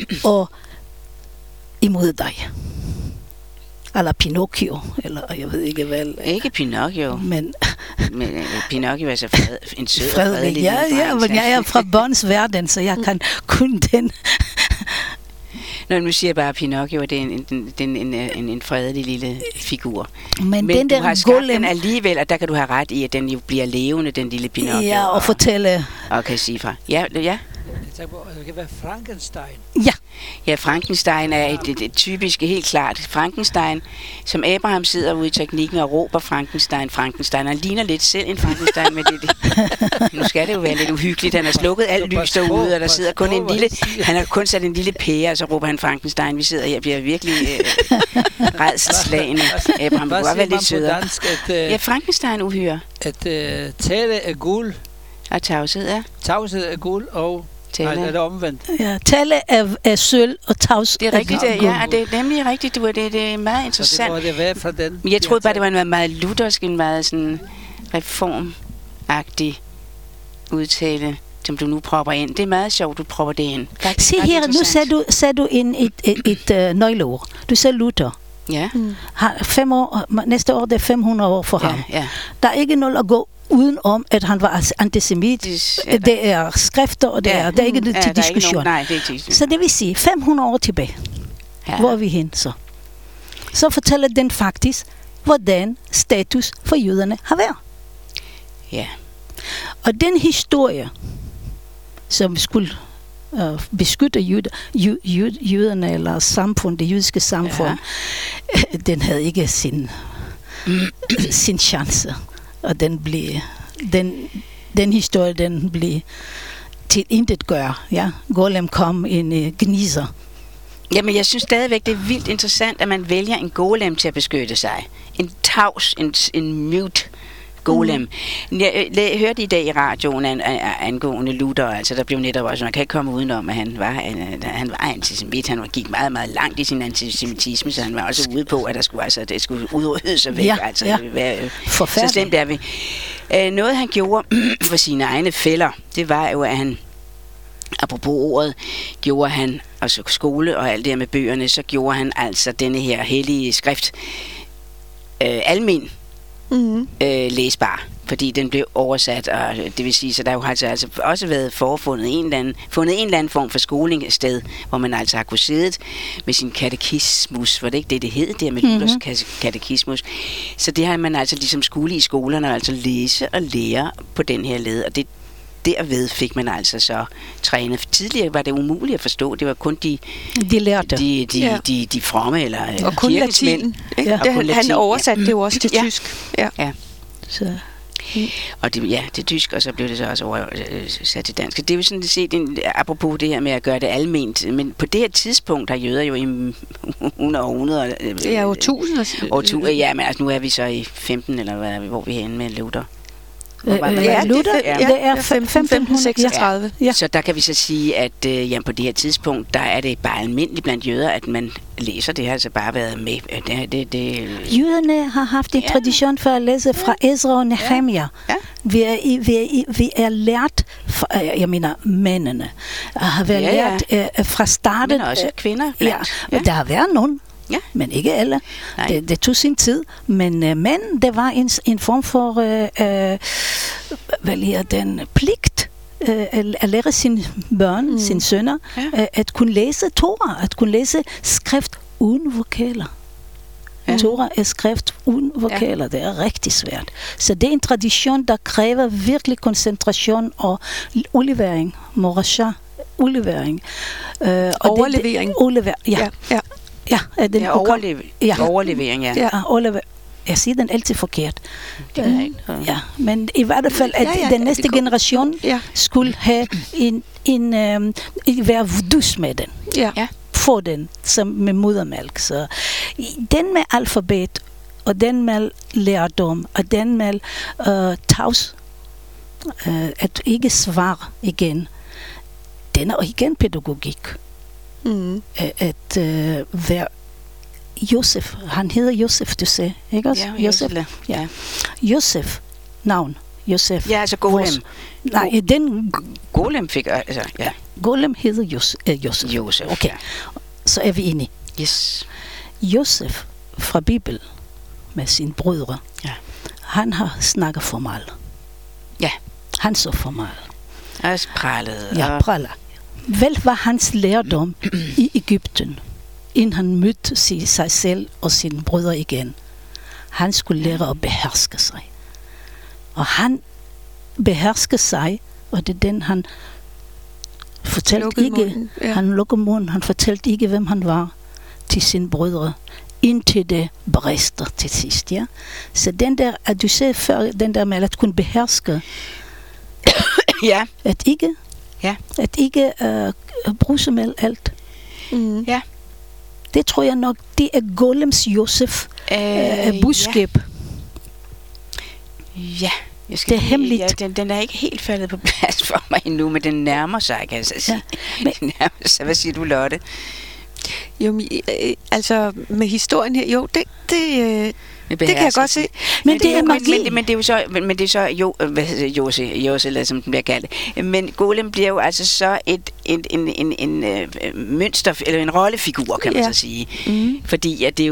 imod dig. Eller Pinocchio, eller jeg ved ikke hvad. Ikke Pinocchio. Men Pinocchio er så en sød og fredelig. Ja, men jeg er fra børns verden, så jeg kan kun den. Når nu siger jeg bare Pinocchio, det er en fredelig lille figur. Men den der du har skabt den alligevel, og der kan du have ret i, at den jo bliver levende, den lille Pinocchio. Ja, og fortælle. Og kan sige fra. Ja. Det kan være Frankenstein. Ja. Ja, Frankenstein er et typisk, helt klart. Frankenstein, som Abraham sidder ude i teknikken og råber Frankenstein. Han ligner lidt selv en Frankenstein med det. Nu skal det jo være lidt uhyggeligt. Han har slukket alt lys derude, og der sidder kun en lille... Han har kun sat en lille pære, og så råber han Frankenstein. Vi sidder her og bliver virkelig rædselsslagne. Abraham kunne godt være lidt sødere. Ja, Frankenstein uhyre. At tale er guld. Og tavshed er? Tavshed er guld, og... Nej, det er omvendt. Ja, tale er sølv, og tavs det er rigtigt, ja, det er nemlig rigtigt. Det er meget interessant. Så det må det være fra den. Jeg troede bare, det var en meget luthersk, en meget sådan reformagtig udtale, som du nu propper ind. Det er meget sjovt, du propper det ind. Se her, nu sagde du et nøgleord. Du sagde Luther. Ja. 5 år, næste år det er 500 år for ham. Ja. Der er ikke noget at gå udenom, at han var antisemit. Det er skrifter, og det er ikke til diskussion. Så det vil sige, 500 år tilbage. Ja. Hvor er vi hen så? Så fortæller den faktisk, hvordan status for jøderne har været. Ja. Og den historie, som skulle beskytte jøderne, eller samfund, det jødiske samfund, den havde ikke sin chance. Og den historie, den blev til intet gør. Ja? Golem kom en gniser. Jamen, jeg synes stadigvæk, det er vildt interessant, at man vælger en golem til at beskytte sig. En tavs, en mute golem. Jeg hørte i dag i radioen angående Luther, altså der blev netop også, man kan ikke komme udenom, at han var antisemit. Han gik meget, meget langt i sin antisemitisme, så han var også ude på, at det skulle udryddes og væk. Så slemt er vi. Noget han gjorde for sine egne fæller, det var jo, at han, apropos ordet, gjorde han, altså skole og alt det her med bøgerne, så gjorde han altså denne her hellige skrift almen læsbar, fordi den blev oversat, og det vil sige, så der har altså også været fundet en eller anden form for skoling sted, hvor man altså har kunnet sidde med sin katekismus, var det ikke det hed, der med Luthers katekismus, så det har man altså ligesom skulle i skolerne, altså læse og lære på den her led, og det derved fik man altså så trænet. Tidligere var det umuligt at forstå. Det var kun de lærte. De fromme eller og kun latin. Han oversatte det jo også til tysk. Ja. Så. Og det tysk, og så blev det så også oversat til dansk. Det er jo sådan set apropos det her med at gøre det alment, men på det her tidspunkt har jøder jo i 100. Det er jo 1000. Ja, men altså nu er vi så i 15, eller hvor vi er henne med Luther. Luther, det er 1536. Ja. Så der kan vi så sige, at på det her tidspunkt, der er det bare almindeligt blandt jøder, at man læser, det har altså bare været med. Jøderne har haft en tradition for at læse fra Ezra og Nehemia. Ja. Vi er lært, jeg mener mændene, har været lært fra starten. Men også kvinder blandt. Ja. Der har været nogen. Ja. Men ikke alle. Det tog sin tid. Men det var en form for den pligt at lære sine børn, sine sønner, at kunne læse Torah, at kunne læse skrift uden vokaler. Ja. Torah er skrift uden vokaler. Det er rigtig svært. Så det er en tradition, der kræver virkelig koncentration og udlevering. Morasha, udlevering. Overlevering. Overlevering, Jeg siger den altid forkert. Men i hvert fald, at den næste generation skulle have være vdus med den. Få den som med modermælk. Så den med alfabet, og den med lærdom, og den med tavs, at ikke svare igen, den er igen pædagogik. At være Josef, han hedder Josef, du sagde, ikke også? Ja, Josef. Ja. Josef, navn, Josef. Ja, altså Golem. Nej, den... Golem fik, altså, ja. Golem hedder Josef. Josef, okay. Så er vi enige. Yes. Josef fra Bibelen med sine brødre, han har snakket for meget. Ja. Han så for meget. Og prallede. Ja, praller. Hvad var hans lærdom i Egypten, inden han mødte sig selv og sine brødre igen? Han skulle lære at beherske sig. Og han behersker sig, og det er den, han fortalte ikke. Han lukkede munden. Han fortalte ikke, hvem han var til sine brødre, indtil det brister til sidst. Ja? Så den der, at du sagde før, den der med at kunne beherske, at ikke bruse med alt. Ja. Det tror jeg nok, det er Golems Josef budskab. Ja. Det er hemmeligt. Den er ikke helt faldet på plads for mig endnu, men den nærmer sig, kan jeg så sige. Ja. Hvad siger du, Lotte? Jo, altså med historien her, jo, det kan jeg godt se. Men det er så Jose, som den bliver kaldt. Men Golem bliver jo altså så en mønster eller en rollefigur, kan man så sige. Fordi at det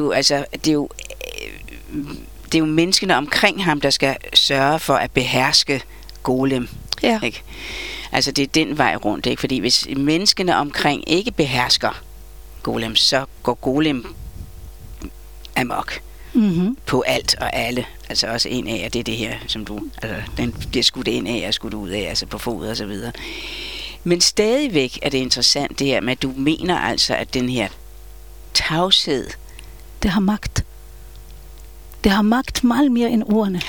er jo menneskene omkring ham, der skal sørge for at beherske Golem. Ja. Ikke? Altså det er den vej rundt, ikke? Fordi hvis menneskene omkring ikke behersker Golem, så går Golem amok på alt og alle. Altså også en af, det er det her, som du, altså den bliver skudt ind af og skudt ud af, altså på fod og så videre. Men stadigvæk er det interessant det her med, at du mener altså, at den her tavshed, det har magt. Det har magt meget mere end ordene.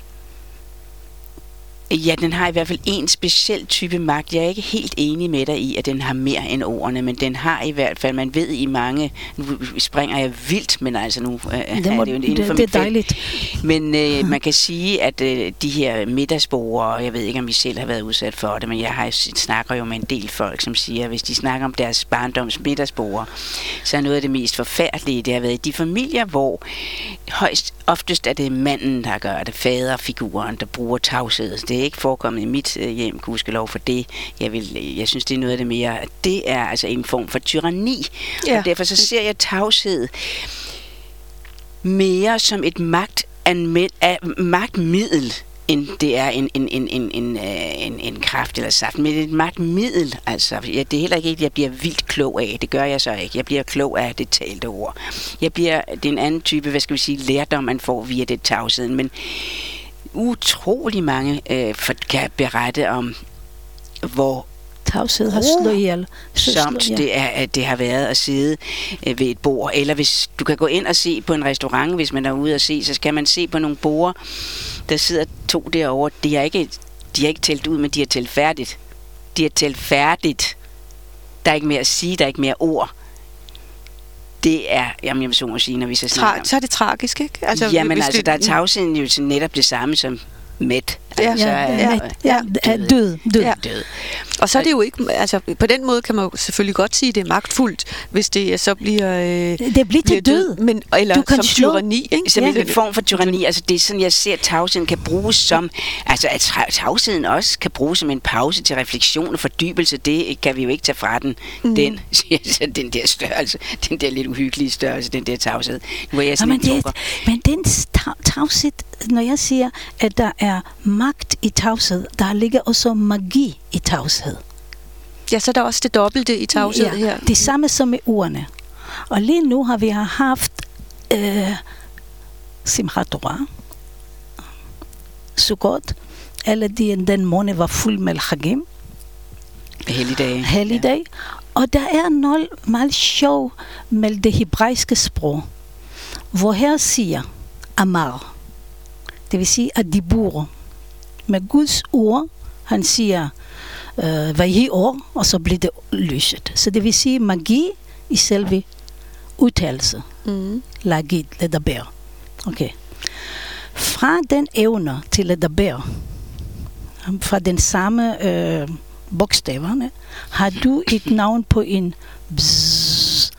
Ja, den har i hvert fald en speciel type magt. Jeg er ikke helt enig med dig i, at den har mere end ordene, men den har i hvert fald, man ved i mange, nu springer jeg vildt, men altså nu er det jo inden for mit dejligt. Men man kan sige, at de her middagsborde, jeg ved ikke, om vi selv har været udsat for det, men jeg snakker jo med en del folk, som siger, at hvis de snakker om deres barndoms middagsborde, så er noget af det mest forfærdelige, det har været i de familier, hvor oftest er det manden, der gør det, faderfiguren, der bruger tavshed. Det er ikke forekommet i mit hjem, gudskelov for det. Jeg synes, det er noget af det mere, det er altså en form for tyranni. Ja. Og derfor så ser jeg tavshed mere som et magtmiddel, end det er en kraft eller saft, men et magtmiddel. Altså, det er heller ikke et, jeg bliver vildt klog af. Det gør jeg så ikke. Jeg bliver klog af det talte ord. Det er en anden type, hvad skal vi sige, lærdom, man får via det tavsheden, men utrolig mange kan berette om, hvor tavshed har slået ihjel. Det har været at sidde ved et bord. Eller hvis du kan gå ind og se på en restaurant, hvis man er ude og se, så kan man se på nogle borde, der sidder 2 derovre. De har ikke talt ud, men de har talt færdigt. De har talt færdigt. Der er ikke mere at sige, der er ikke mere ord. Det er, jamen jeg vil så sige, når vi så snakker så er det tragisk, ikke? Altså, jamen altså, der er tavsheden jo netop det samme som mæt. Død. Ja. Og så er det jo ikke, altså på den måde kan man jo selvfølgelig godt sige, at det er magtfuldt, hvis det så bliver det bliver til død. Men, eller du kan som tyranni, ikke? Som en form for tyranni. Altså det er sådan, jeg ser, at tavsheden kan bruges som, altså at tavsheden også kan bruges som en pause til refleksion og fordybelse. Det kan vi jo ikke tage fra den. Den der størrelse, den der lidt uhyggelige størrelse, den der tavshed. Nu er jeg sådan men den tavshed, når jeg siger, at der er magt i tavshed, der ligger også magi i tavshed. Ja, så er der også det dobbelte i tavshed her. Det samme som med ordene. Og lige nu har vi haft Simchat Torah, Sukkot, eller den måned var fuld med Chagim. Helligdag. Ja. Og der er noget meget sjov med det hebraiske sprog, hvor her siger Amar, det vil sige at de bor med Guds ord, han siger Vayhi or, og så bliver det lyset. Så det vil sige magi i selve udtalelse. Lagid, ledaber. Okay. Fra den evne til ledaber, fra den samme bogstaverne, har du et navn på en bzz,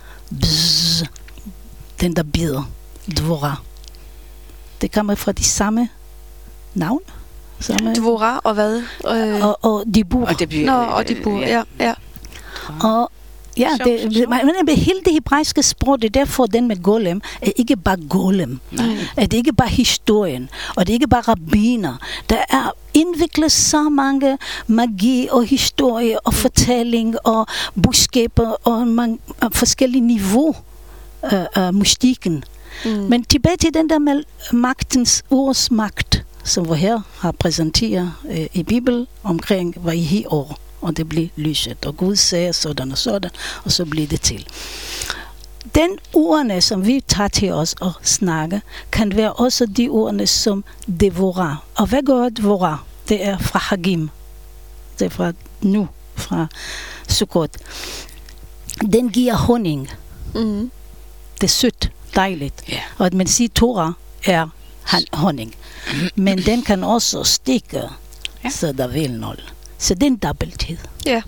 den der bider, dvora. Det kommer fra de samme navn. Dvora og hvad? Og dibur. Og dibur, ja. Og ja, men hele det hebraiske sprog, det er derfor den med golem, er ikke bare golem. Er det ikke bare historien, og det er ikke bare rabbiner. Der er indviklet så mange magi og historie og fortælling og budskaber og forskellige niveau af mystikken. Men tilbage til den der med magtens ords magt, som vi her har præsenteret i Bibelen omkring Vayhi or, og det bliver lyset, og Gud sagde sådan og sådan, og så bliver det til. Den ordene, som vi tager til os og snakker, kan være også de ordene som devora. Og hvad gør devora? Det er fra Hagim. Det er fra nu, fra Sukkot. Den giver honning. Det er sødt, dejligt. Yeah. Og at man siger, Torah er honning. Men den kan også stikke, så der vil noget. Så det er en dobbelthed. Ja.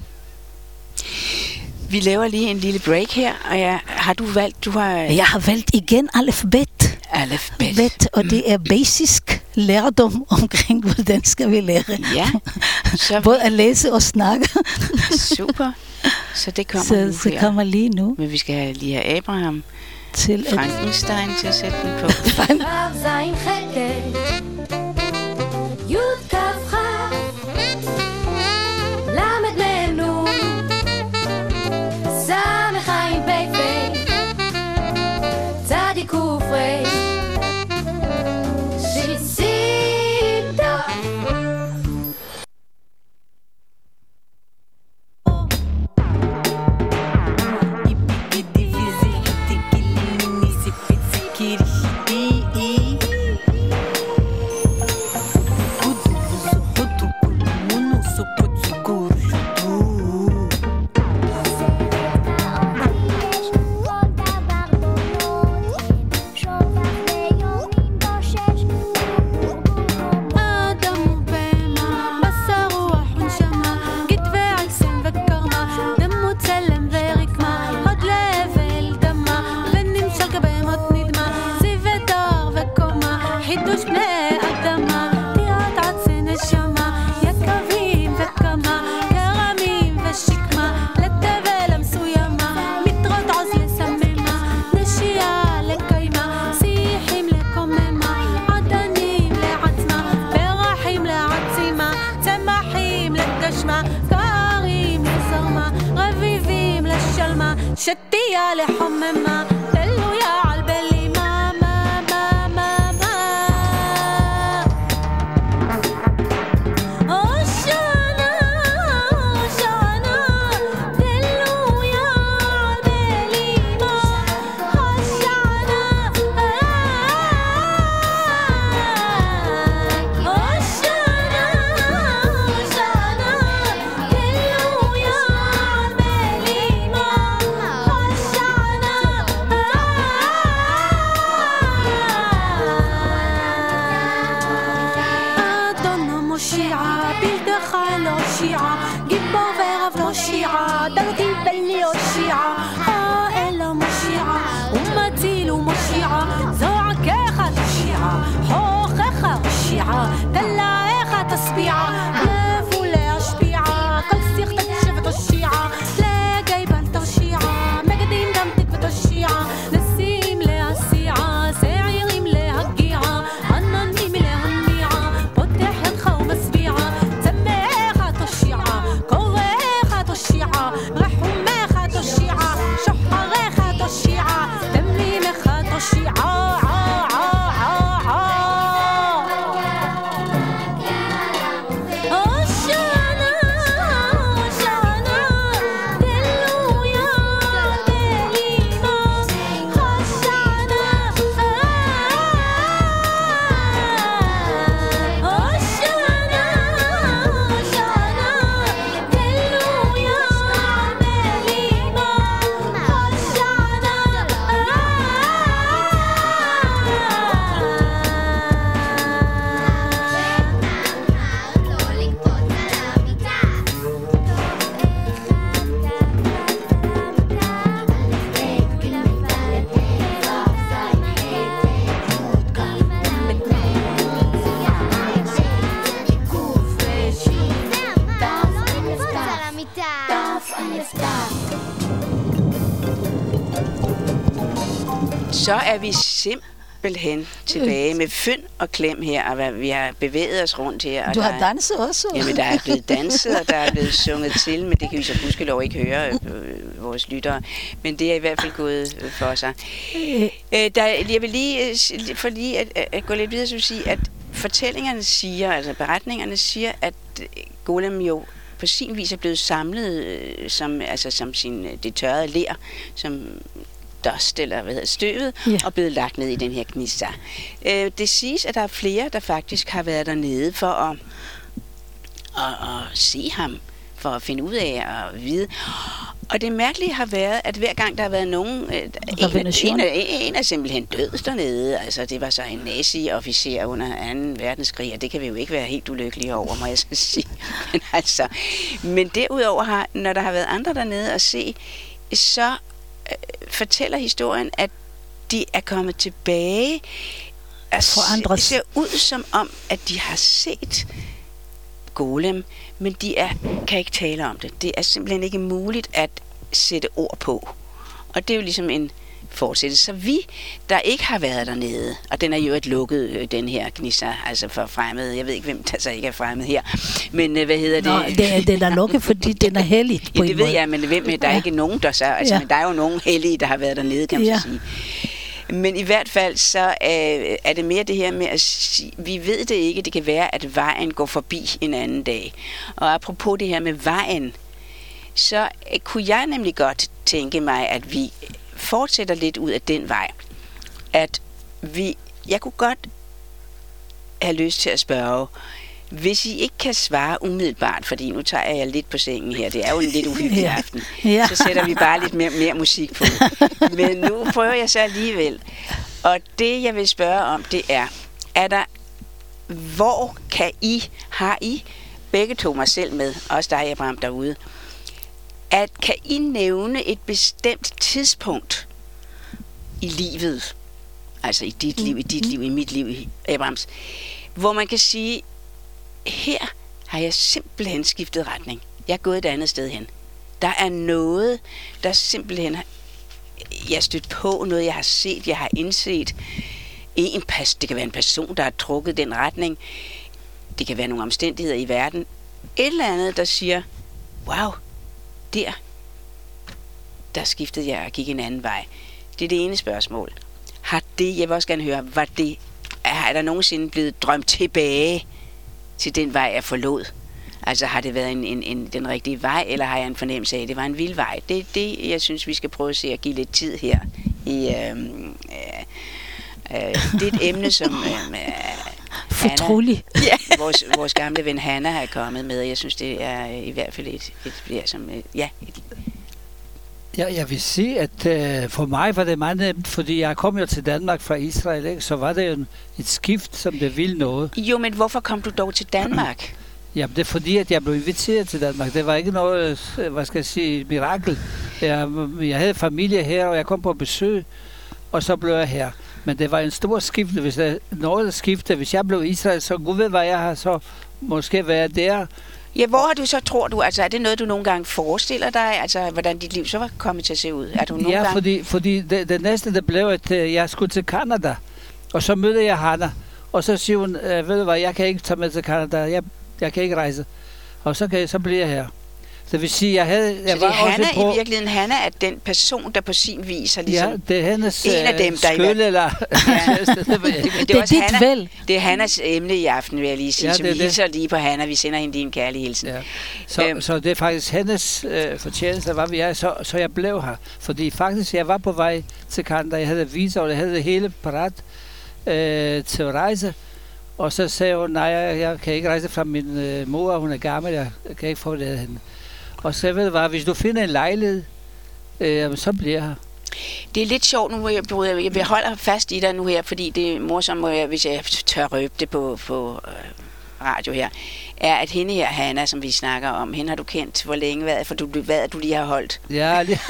Vi laver lige en lille break her, og har du valgt? Jeg har valgt igen alfabet. Og det er basisk lærdom omkring, hvordan skal vi lære. Ja. Både at læse og snakke. Super. Så det kommer nu. Så kommer lige nu. Men vi skal lige have Abraham til Frankenstein til at sætte den på. شتية لحممة دلو يا عالبلي ماما ماما ماما وشانا وشانا دلو يا عالبلي ماما وشانا وشانا وشانا دلو يا عالبلي ماما الشيعة لافوا لا شبيعة كل سيختك شفت الشيعة لا جايبة انت الشيعة ما قدين دمتك بت الشيعة نسيم لها السيعة ساعيغيم لها الجيعة عننيم لها النيعة بوتح الخوم سبيعة سماخة الشيعة كوخة الشيعة رحوا ماخة الشيعة شحة غاخة الشيعة دمي مخة الشيعة Så er vi simpelthen tilbage med fynd og klem her, og vi har bevæget os rundt her. Og du har danset også? Jamen, der er blevet danset, og der er blevet sunget til, men det kan vi så gudskelov ikke høre vores lyttere. Men det er i hvert fald gået for sig. Jeg vil lige, for lige at gå lidt videre, så vil sige, at fortællingerne siger, altså beretningerne siger, at Golem jo på sin vis er blevet samlet som det tørrede ler, som dust, eller støvet, og blevet lagt ned i den her gnista. Det siges, at der er flere, der faktisk har været dernede for at se ham, for at finde ud af og vide. Og det mærkelige har været, at hver gang der har været nogen, en er simpelthen død dernede. Altså, det var så en nazi-officer under 2. verdenskrig, og det kan vi jo ikke være helt ulykkelige over, må jeg så sige. Men derudover, når der har været andre dernede at se, så fortæller historien, at de er kommet tilbage og ser ud som om, at de har set Golem, men de kan ikke tale om det. Det er simpelthen ikke muligt at sætte ord på. Og det er jo ligesom en fortsættelse. Så vi, der ikke har været dernede, og den er jo et lukket, den her gnista, altså for fremmede. Jeg ved ikke, hvem der så ikke er fremmed her. Men hvad hedder det? Den er lukket, fordi den er hellig. Ja, det ved jeg, men der er ikke nogen, der så... Altså, men der er jo nogen hellige, der har været dernede, kan man sige. Men i hvert fald så er det mere det her med at sige, vi ved det ikke, det kan være, at vejen går forbi en anden dag. Og apropos det her med vejen, så kunne jeg nemlig godt tænke mig, at vi fortsætter lidt ud af den vej. Jeg kunne godt have lyst til at spørge, hvis I ikke kan svare umiddelbart, fordi nu tager jeg lidt på sengen her, det er jo en lidt uhyggelig aften, så sætter vi bare lidt mere musik på. Men nu prøver jeg så alligevel. Og det, jeg vil spørge om, det er hvor har I, begge to mig selv med, også dig, Abraham, derude, kan I nævne et bestemt tidspunkt i livet, altså i dit liv, i mit liv, i Abrahams, hvor man kan sige, her har jeg simpelthen skiftet retning. Jeg er gået et andet sted hen. Der er noget, der simpelthen jeg er stødt på, noget jeg har set, jeg har indset. Det kan være en person, der har trukket den retning. Det kan være nogle omstændigheder i verden. Et eller andet, der siger, wow, der skiftede jeg og gik en anden vej. Det er det ene spørgsmål. Jeg vil også gerne høre, er der nogensinde blevet drømt tilbage til den vej, jeg forlod? Altså har det været den rigtige vej, eller har jeg en fornemmelse af, at det var en vild vej? Det er det, jeg synes, vi skal prøve at se at give lidt tid her. Det er et emne, som fortrolig. Vores gamle ven Hanna har kommet med, og jeg synes, det er i hvert fald Jeg vil sige, at for mig var det meget nemt, fordi jeg kom jo til Danmark fra Israel, ikke? Så var det jo et skift, som det ville noget. Jo, men hvorfor kom du dog til Danmark? Jamen, det er fordi, at jeg blev inviteret til Danmark. Det var ikke noget, mirakel. Jeg havde familie her, og jeg kom på besøg, og så blev jeg her. Men det var en stor skifte. Hvis noget skifte, hvis jeg blev Israel, så Gud ved, hvad jeg har så måske været der. Ja, hvor har du så, tror du, altså er det noget, du nogle gange forestiller dig, altså hvordan dit liv så var kommet til at se ud? Er du nogle gange... fordi det næste, der blev, at jeg skulle til Canada, og så mødte jeg Hanna, og så siger hun, ved du hvad, jeg kan ikke tage med til Canada, jeg kan ikke rejse, og så bliver jeg her. Det vil sige, jeg så var Hanna også på... i virkeligheden, Hanna er den person, der på sin vis har ligesom... Ja, det er hendes en af dem, der skyld, eller... det er dit vel. Det er Hannas emne i aften, vil jeg lige sige, så vi hilser lige på Hanna, vi sender hende din kærlige hilsen. Ja. Så det er faktisk hendes fortjeneste, var vi er, så jeg blev her. Fordi faktisk, jeg var på vej til Canada, jeg havde visa, og jeg havde det hele parat til at rejse. Og så sagde hun, nej, jeg kan ikke rejse fra min mor, hun er gammel, jeg kan ikke få det af hende. Og så ved du hvad, hvis du finder en lejlighed, så bliver jeg her. Det er lidt sjovt nu, jeg holder fast i dig nu her, fordi det er morsomt, hvis jeg tør røbe det på radio her, er, at hende her, Hanna, som vi snakker om, hende har du kendt hvor længe, hvad du lige har holdt? Ja, lige.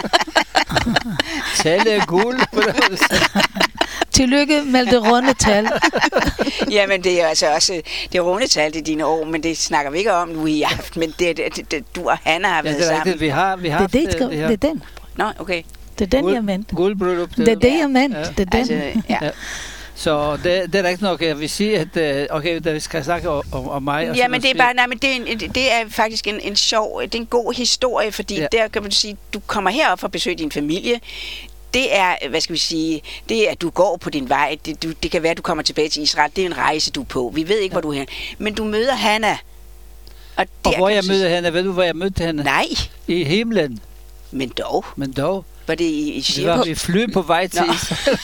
Tallet er guld. Tillykke med det runde tal. Jamen, det er altså også det runde tal i dine år, men det snakker vi ikke om nu i aften, men du og Hanna har været sammen. Det er rigtigt, det er den. Nå, okay. Det er den, jeg mente. Guldbryllup. Det er det, jeg mente. Det er den. Altså, ja. Så det er ikke nok, jeg vil sige, at okay, da vi skal snakke om mig. Ja, men det er bare, det er faktisk en sjov, det er en god historie, fordi der kan man sige, du kommer herop for at besøge din familie. Det er, hvad skal vi sige, det er, at du går på din vej. Det kan være, at du kommer tilbage til Israel. Det er en rejse, du er på. Vi ved ikke, hvor du er hen. Men du møder Hanna. Og hvor jeg mødte hende, ved du, hvor jeg mødte hende? Nej. I himlen. Men dog. Var det i Shirko? Vi var i fly på vej til Israel.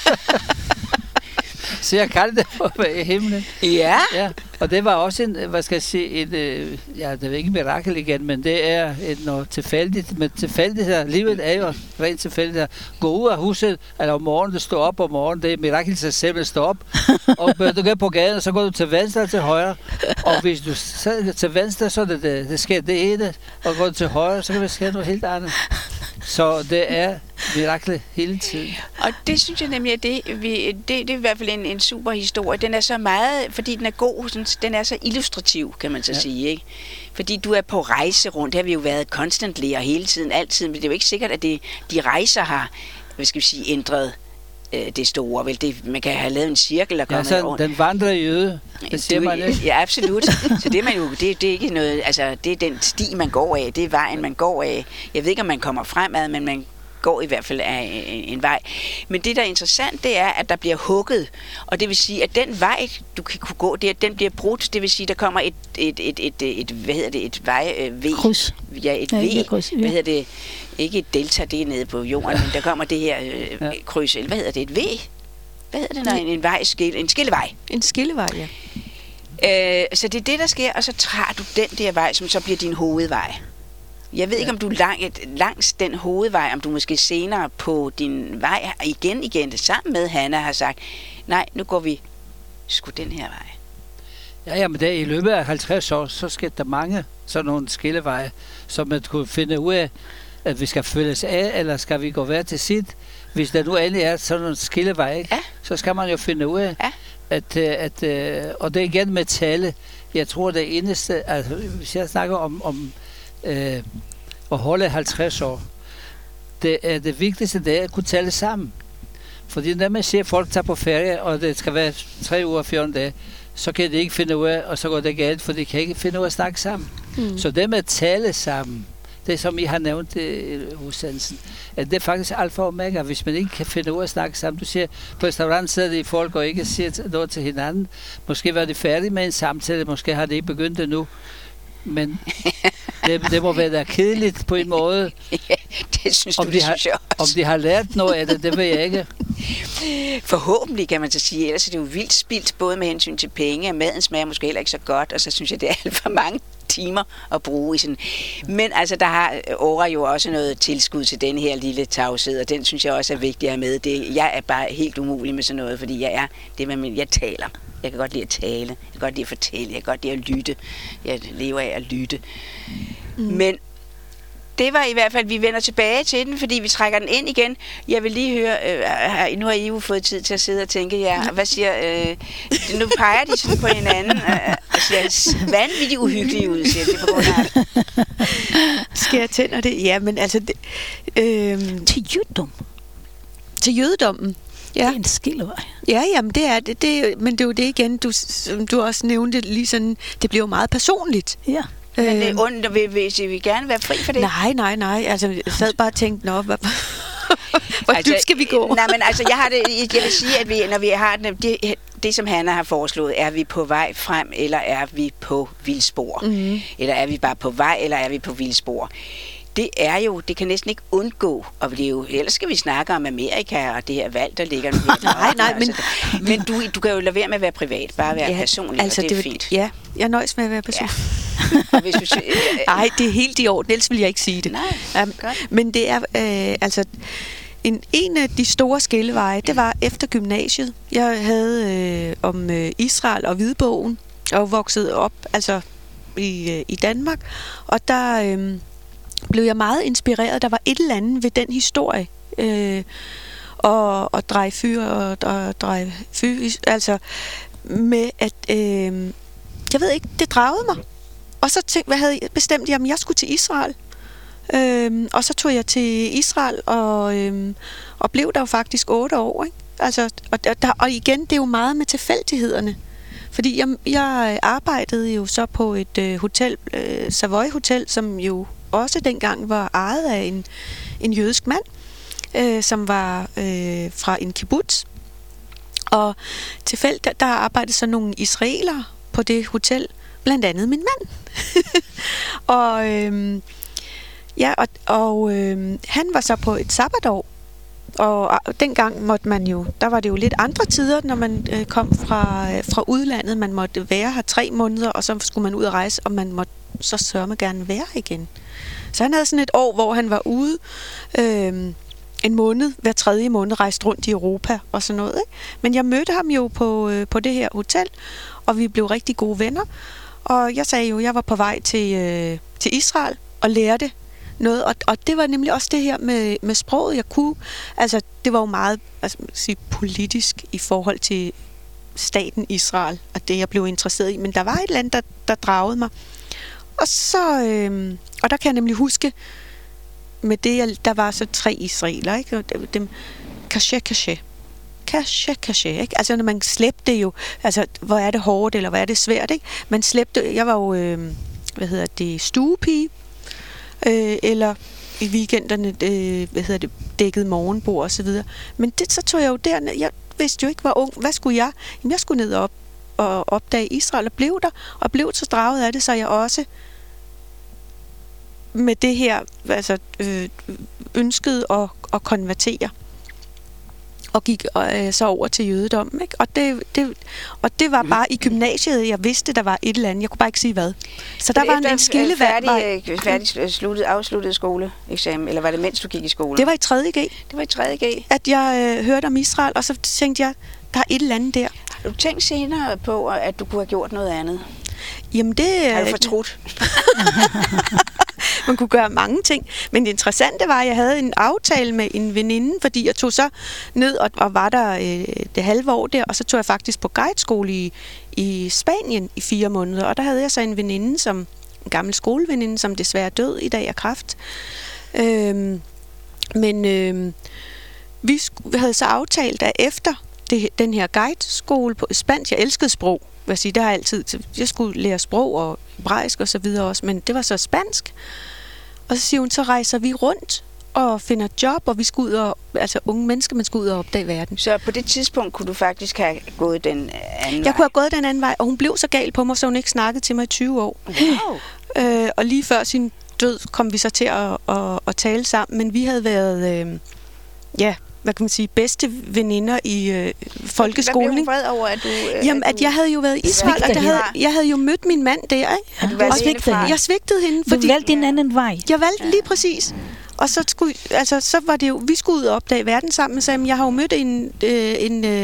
Så jeg kaldte det for i himlen. Ja. Og det var også en, hvad skal jeg sige, det er ikke et mirakel igen, men det er noget tilfældigt. Men tilfældigheder, livet er jo rent tilfældigheder. Gå ud af huset, eller om morgenen, du står op om morgenen, det er et mirakel sig selv at stå op. Og du går på gaden, så går du til venstre og til højre. Og hvis du sidder til venstre, så det sker det ene, og går du til højre, så kan det ske noget helt andet. Så det er miraklet hele tiden. Og det synes jeg nemlig, at det er i hvert fald en super historie. Den er så meget, fordi den er god, den er så illustrativ, kan man så sige, ikke? Fordi du er på rejse rundt, det har vi jo været constantly og hele tiden, altid, men det er jo ikke sikkert, at de rejser har, hvad skal vi sige, ændret det store, vel? Man kan have lavet en cirkel og komme rundt. Den vandrer jøde, det siger man ikke. Ja, absolut. Så det er man jo, det er ikke noget, altså det er den sti, man går af, det er vejen, man går af. Jeg ved ikke, om man kommer fremad, men man går i hvert fald af en vej. Men det, der er interessant, det er, at der bliver hugget. Og det vil sige, at den vej, du kan kunne gå, den bliver brudt. Det vil sige, der kommer et vej-V. Kryds. Ja, et V. Kryds, ja. Hvad hedder det? Ikke et delta, det er nede på jorden, men der kommer det her kryds. Hvad hedder det? Et V? Hvad hedder det, når en vej en skillevej? En skillevej, ja. Så det er det, der sker, og så tager du den der vej, som så bliver din hovedvej. Jeg ved ikke, om du langs den hovedvej, om du måske senere på din vej igen det sammen med Hanna har sagt, nej, nu går vi sgu den her vej. Ja, men det i løbet af 50 år, så skete der mange sådan nogle skilleveje, som man kunne finde ud af, at vi skal følges af, eller skal vi gå hver til sit. Hvis der nu endelig er sådan nogle skilleveje, så skal man jo finde ud af, at og det er igen med tale. Jeg tror, det eneste, altså hvis jeg snakker om at holde 50 år, det vigtigste, det er at kunne tale sammen. Fordi når man ser, at folk tager på ferie, og det skal være 3 uger, 14 dage, så kan de ikke finde ud af, og så går det galt, for de kan ikke finde ud af at snakke sammen. Så det med at tale sammen, det som I har nævnt i udsendelsen, at det er faktisk alfa og omega. Hvis man ikke kan finde ud af at snakke sammen, du siger, på restaurant sidder de folk og ikke siger noget til hinanden. Måske var de færdige med en samtale, måske har de ikke begyndt det nu. Men det må være kedeligt på en måde. Ja, det synes du, synes jeg også. Om de har lært noget af det ved jeg ikke. Forhåbentlig kan man så sige, ellers er det jo vildt spildt, både med hensyn til penge, og maden smager måske heller ikke så godt, og så synes jeg, det er alt for mange timer at bruge i sådan. Men altså, der har Ora jo også noget tilskud til den her lille tavshed, og den synes jeg også er vigtig at have med. Jeg er bare helt umulig med sådan noget, fordi jeg taler. Jeg kan godt lide at tale, jeg kan godt lide at fortælle, jeg kan godt lide at lytte. Jeg lever af at lytte. Men det var i hvert fald, vi vender tilbage til den, fordi vi trækker den ind igen. Jeg vil lige høre, nu har I jo fået tid til at sidde og tænke, hvad siger, nu peger de sådan på hinanden, og siger, vanvittigt uhyggelige ud, siger det på grund af. Skal jeg tænde det? Ja, men altså... Til jødedom. Til jødedommen. Ja. Det er en skillevej. Ja, jamen det er det, men det er jo det igen, du også nævnte lige sådan, det bliver jo meget personligt. Ja. Men det er ondt, og vi gerne være fri for det? Nej. Altså, jeg sad bare og tænkte, hvor dybt skal vi gå? Nej, men altså, jeg vil sige, at når vi har det, som Hanna har foreslået, er vi på vej frem, eller er vi på vildspor? Mm-hmm. Eller er vi bare på vej, eller er vi på vildspor? Det kan næsten ikke undgå at blive, ellers skal vi snakke om Amerika og det her valg, der ligger nu. Nej, men du kan jo lade være med at være privat, bare være personlig, altså, og det er fint. Ja, jeg nøjes med at være personlig. Ja. Nej, det er helt i orden, ellers vil jeg ikke sige det. Nej, men det er, altså, en af de store skilleveje, det var efter gymnasiet. Jeg havde om Israel og Hvidbogen, og voksede op altså i Danmark, og der... blev jeg meget inspireret. Der var et eller andet ved den historie. Og dreje fyr og dreje fyr. Altså med at... jeg ved ikke, det dragede mig. Og så havde jeg bestemt, at jeg skulle til Israel. Og så tog jeg til Israel og blev der jo faktisk 8 år. Ikke? Altså, og igen, det er jo meget med tilfældighederne. Fordi jeg arbejdede jo så på et hotel, Savoy Hotel, som jo også dengang var ejet af en jødisk mand, som var fra en kibbutz. Og tilfældigt, der arbejdede så nogle israelere på det hotel, blandt andet min mand. og han var så på et sabbatår. Og dengang måtte man jo, der var det jo lidt andre tider, når man kom fra udlandet. Man måtte være her 3 måneder, og så skulle man ud og rejse, og man måtte så sørme gerne være igen. Så han havde sådan et år, hvor han var ude en måned, hver 3. måned, rejst rundt i Europa og sådan noget. Ikke? Men jeg mødte ham jo på det her hotel, og vi blev rigtig gode venner. Og jeg sagde jo, at jeg var på vej til Israel og lærte noget. Og det var nemlig også det her med sproget, jeg kunne. Altså, det var jo meget politisk i forhold til staten Israel, og det jeg blev interesseret i. Men der var et eller andet, der dragede mig. Og så, og der kan jeg nemlig huske, med det, der var så 3 israeler, ikke? Og dem, kashe, ikke? Altså, når man slæbte det jo, altså, hvor er det hårdt, eller hvor er det svært, ikke? Man slæbte, jeg var jo, stuepige, eller i weekenderne, dækket morgenbord og så videre. Men så tog jeg jo derned, jeg vidste jo ikke, hvor ung, hvad skulle jeg? Jamen, jeg skulle ned og opdage Israel, og blev der, og blev så draget af det, så jeg også med det her ønskede at konvertere, og gik så over til jødedommen, ikke? Og det var bare i gymnasiet, jeg vidste, der var et eller andet, jeg kunne bare ikke sige hvad. Så der var en skillevej. Afsluttet skoleeksamen, eller var det mens du gik i skole? Det var i 3. G. Det var i 3. G. At jeg hørte om Israel, og så tænkte jeg, der er et eller andet der. Har du tænkt senere på, at du kunne have gjort noget andet? Jamen det... Har du fortrudt? Man kunne gøre mange ting. Men det interessante var, at jeg havde en aftale med en veninde, fordi jeg tog så ned og var der det halve år der, og så tog jeg faktisk på guideskole i Spanien i 4 måneder. Og der havde jeg så en veninde, en gammel skoleveninde, som desværre død i dag af kræft. Vi havde så aftalt, at efter den her guideskole på spansk, jeg elskede sprog, vil jeg sige, det har jeg altid. Jeg skulle lære sprog og hebraisk og så videre også, men det var så spansk. Og så siger hun, så rejser vi rundt og finder job, og vi skal ud og, altså unge mennesker, man skal ud og opdage verden. Så på det tidspunkt kunne du faktisk have gået den anden vej? Jeg kunne have gået den anden vej, og hun blev så gal på mig, så hun ikke snakkede til mig i 20 år. Wow. Og lige før sin død kom vi så til at tale sammen, men vi havde været, hvad kan man sige, bedste veninder i folkeskolen. Hvad blev hun vred over, at du... Jamen, at jeg havde jo været i Israel, og jeg havde jo mødt min mand der, ikke? Jeg svigtede hende, fordi... Du valgte en anden vej. Jeg valgte lige præcis. Og så var det jo... Vi skulle ud og opdage verden sammen, og sagde, jeg har jo mødt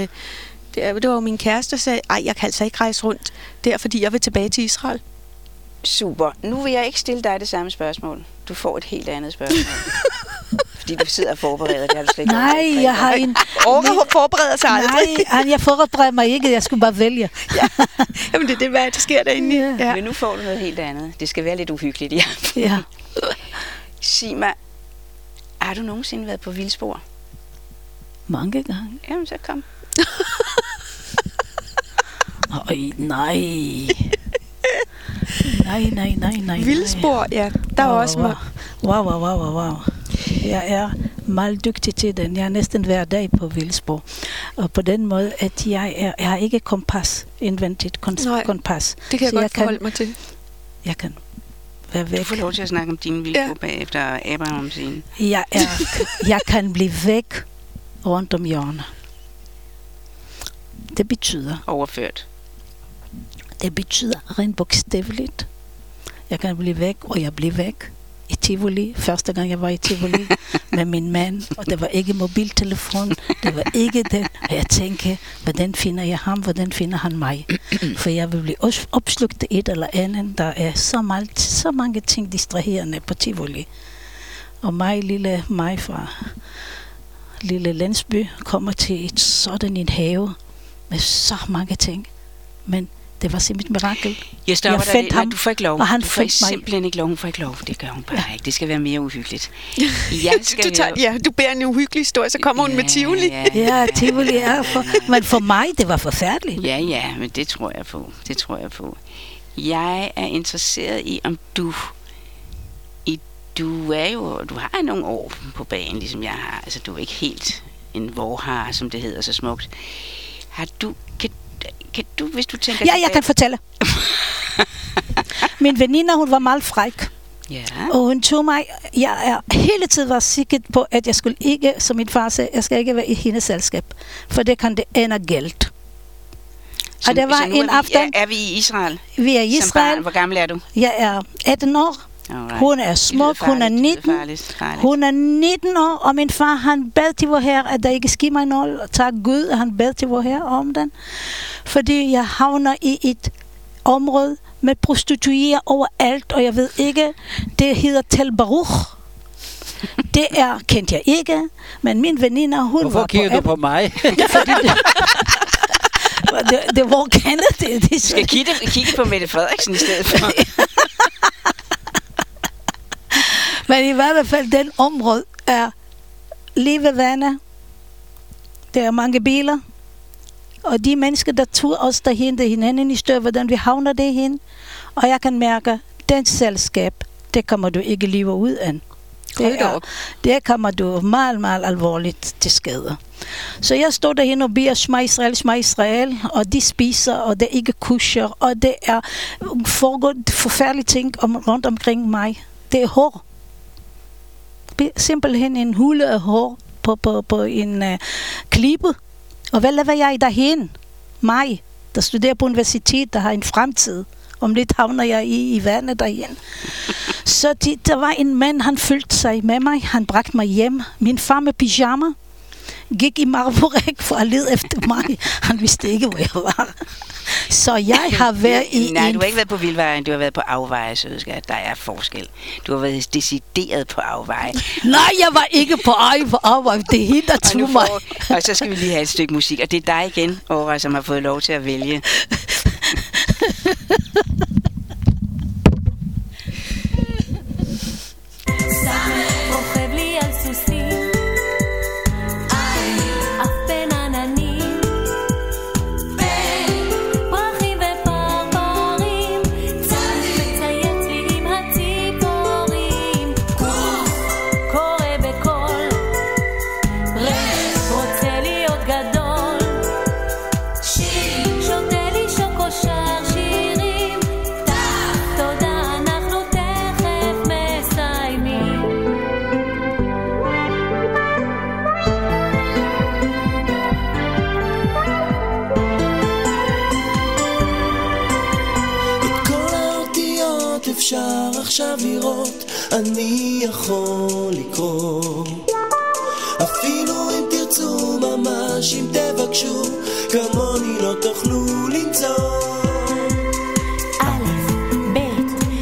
det var jo min kæreste, der sagde, jeg kan altså ikke rejse rundt der, fordi jeg vil tilbage til Israel. Super. Nu vil jeg ikke stille dig det samme spørgsmål. Du får et helt andet spørgsmål. Fordi du sidder og forbereder. Det har du slet ikke. Nej, jeg har en... Åke forbereder sig aldrig. Nej, jeg forbereder mig ikke. Jeg skulle bare vælge. Ja. Jamen det er det, hvad der sker derinde. Ja. Men nu får du noget helt andet. Det skal være lidt uhyggeligt. Ja. Sig mig, har du nogensinde været på vildspor? Mange gange. Jamen, så kom. Nej. Nej. Vildspor, ja. Der er også... Wow. Jeg er meget dygtig til den. Jeg er næsten hver dag på vildspor. Og på den måde, at jeg har ikke kompas, indvendigt kompas. Det kan jeg godt forholde mig til. Jeg kan være væk. Du får lov til at snakke om dine vildspor bagefter Abraham sin. Jeg kan blive væk rundt om hjørnet. Det betyder... Overført. Det betyder rent bogstaveligt. Jeg kan blive væk, og jeg bliver væk. I Tivoli, første gang jeg var i Tivoli med min mand, og det var ikke mobiltelefon, det var ikke det. Og jeg tænkte, hvordan finder jeg ham, hvordan finder han mig? For jeg vil blive opslugt et eller andet, der er så mange ting distraherende på Tivoli. Og mig fra lille landsby kommer til et sådan en have med så mange ting. Men det var simpelthen et mirakel. Jeg fandt ham. Du får ikke lov. Og han du får simpelthen ikke lov. Hun får ikke lov. Det gør hun bare ikke. Det skal være mere uhyggeligt. Du beder en uhyggelig historie, så kommer hun med Tivoli. Ja, Tivoli er men for mig, det var forfærdeligt. Ja, men det tror jeg på. Jeg er interesseret i, om du har nogle år på banen, ligesom jeg har. Altså, du er ikke helt en vorhar, som det hedder så smukt. Kan du, hvis du tænker... Ja, jeg kan fortælle. Min veninde, hun var meget fræk. Ja. Og hun tog mig... Jeg er hele tiden var sikker på, at jeg skulle ikke, som min far sagde, jeg skal ikke være i hendes selskab. For det kan det ende galt. Og det var en aften... Er vi i Israel? Vi er i Israel. Hvor gammel er du? Jeg er 18 år. Alright. Hun er smuk, hun er 19. Hun er 19 år, og min far, han bad til vor herre, at der ikke sker mig noget. Og tak Gud, at han bad til vor herre om den. Fordi jeg havner i et område med prostituerede overalt, og jeg ved ikke, det hedder Tel Baruch. Det kendte jeg ikke, men min veninde, hun Hvorfor var på... Hvorfor kigger du på mig? Fordi det hvor kendet det. Du skal kigge på Mette Frederiksen i stedet for. Men i hvert fald, den område er lige ved vandet. Der er mange biler. Og de mennesker, der tog os derhen, det er hinanden i støv, hvordan vi havner derhen. Og jeg kan mærke, den selskab, det kommer du ikke leve ud af. Det kommer du meget, meget alvorligt til skade. Så jeg står derhen og beder Shema Israel, og de spiser, og det er ikke kusher, og det er foregået forfærdelige ting rundt omkring mig. Det er hår. Simpelthen en hule af hår på en klippe. Og hvad laver jeg derhen? Mig, der studerer på universitet, der har en fremtid. Om lidt havner jeg i vandet derhen. Så der var en mand, han følte sig med mig. Han bragte mig hjem. Min far med pyjama gik i Marborek for at lede efter mig. Han vidste ikke, hvor jeg var. Så jeg har været i... Nej, du har ikke været på vildvejen, du har været på afveje, sødskat. Der er forskel. Du har været decideret på afveje. Nej, jeg var ikke på afveje. Det er hende, der tog mig. Og så skal vi lige have et stykke musik. Og det er dig igen, Aura, som har fået lov til at vælge. אפשר עכשיו לראות, אני יכול לקרוא אפילו אם תרצו ממש, אם תבקשו כמוני לא תוכלו למצוא. א', ב',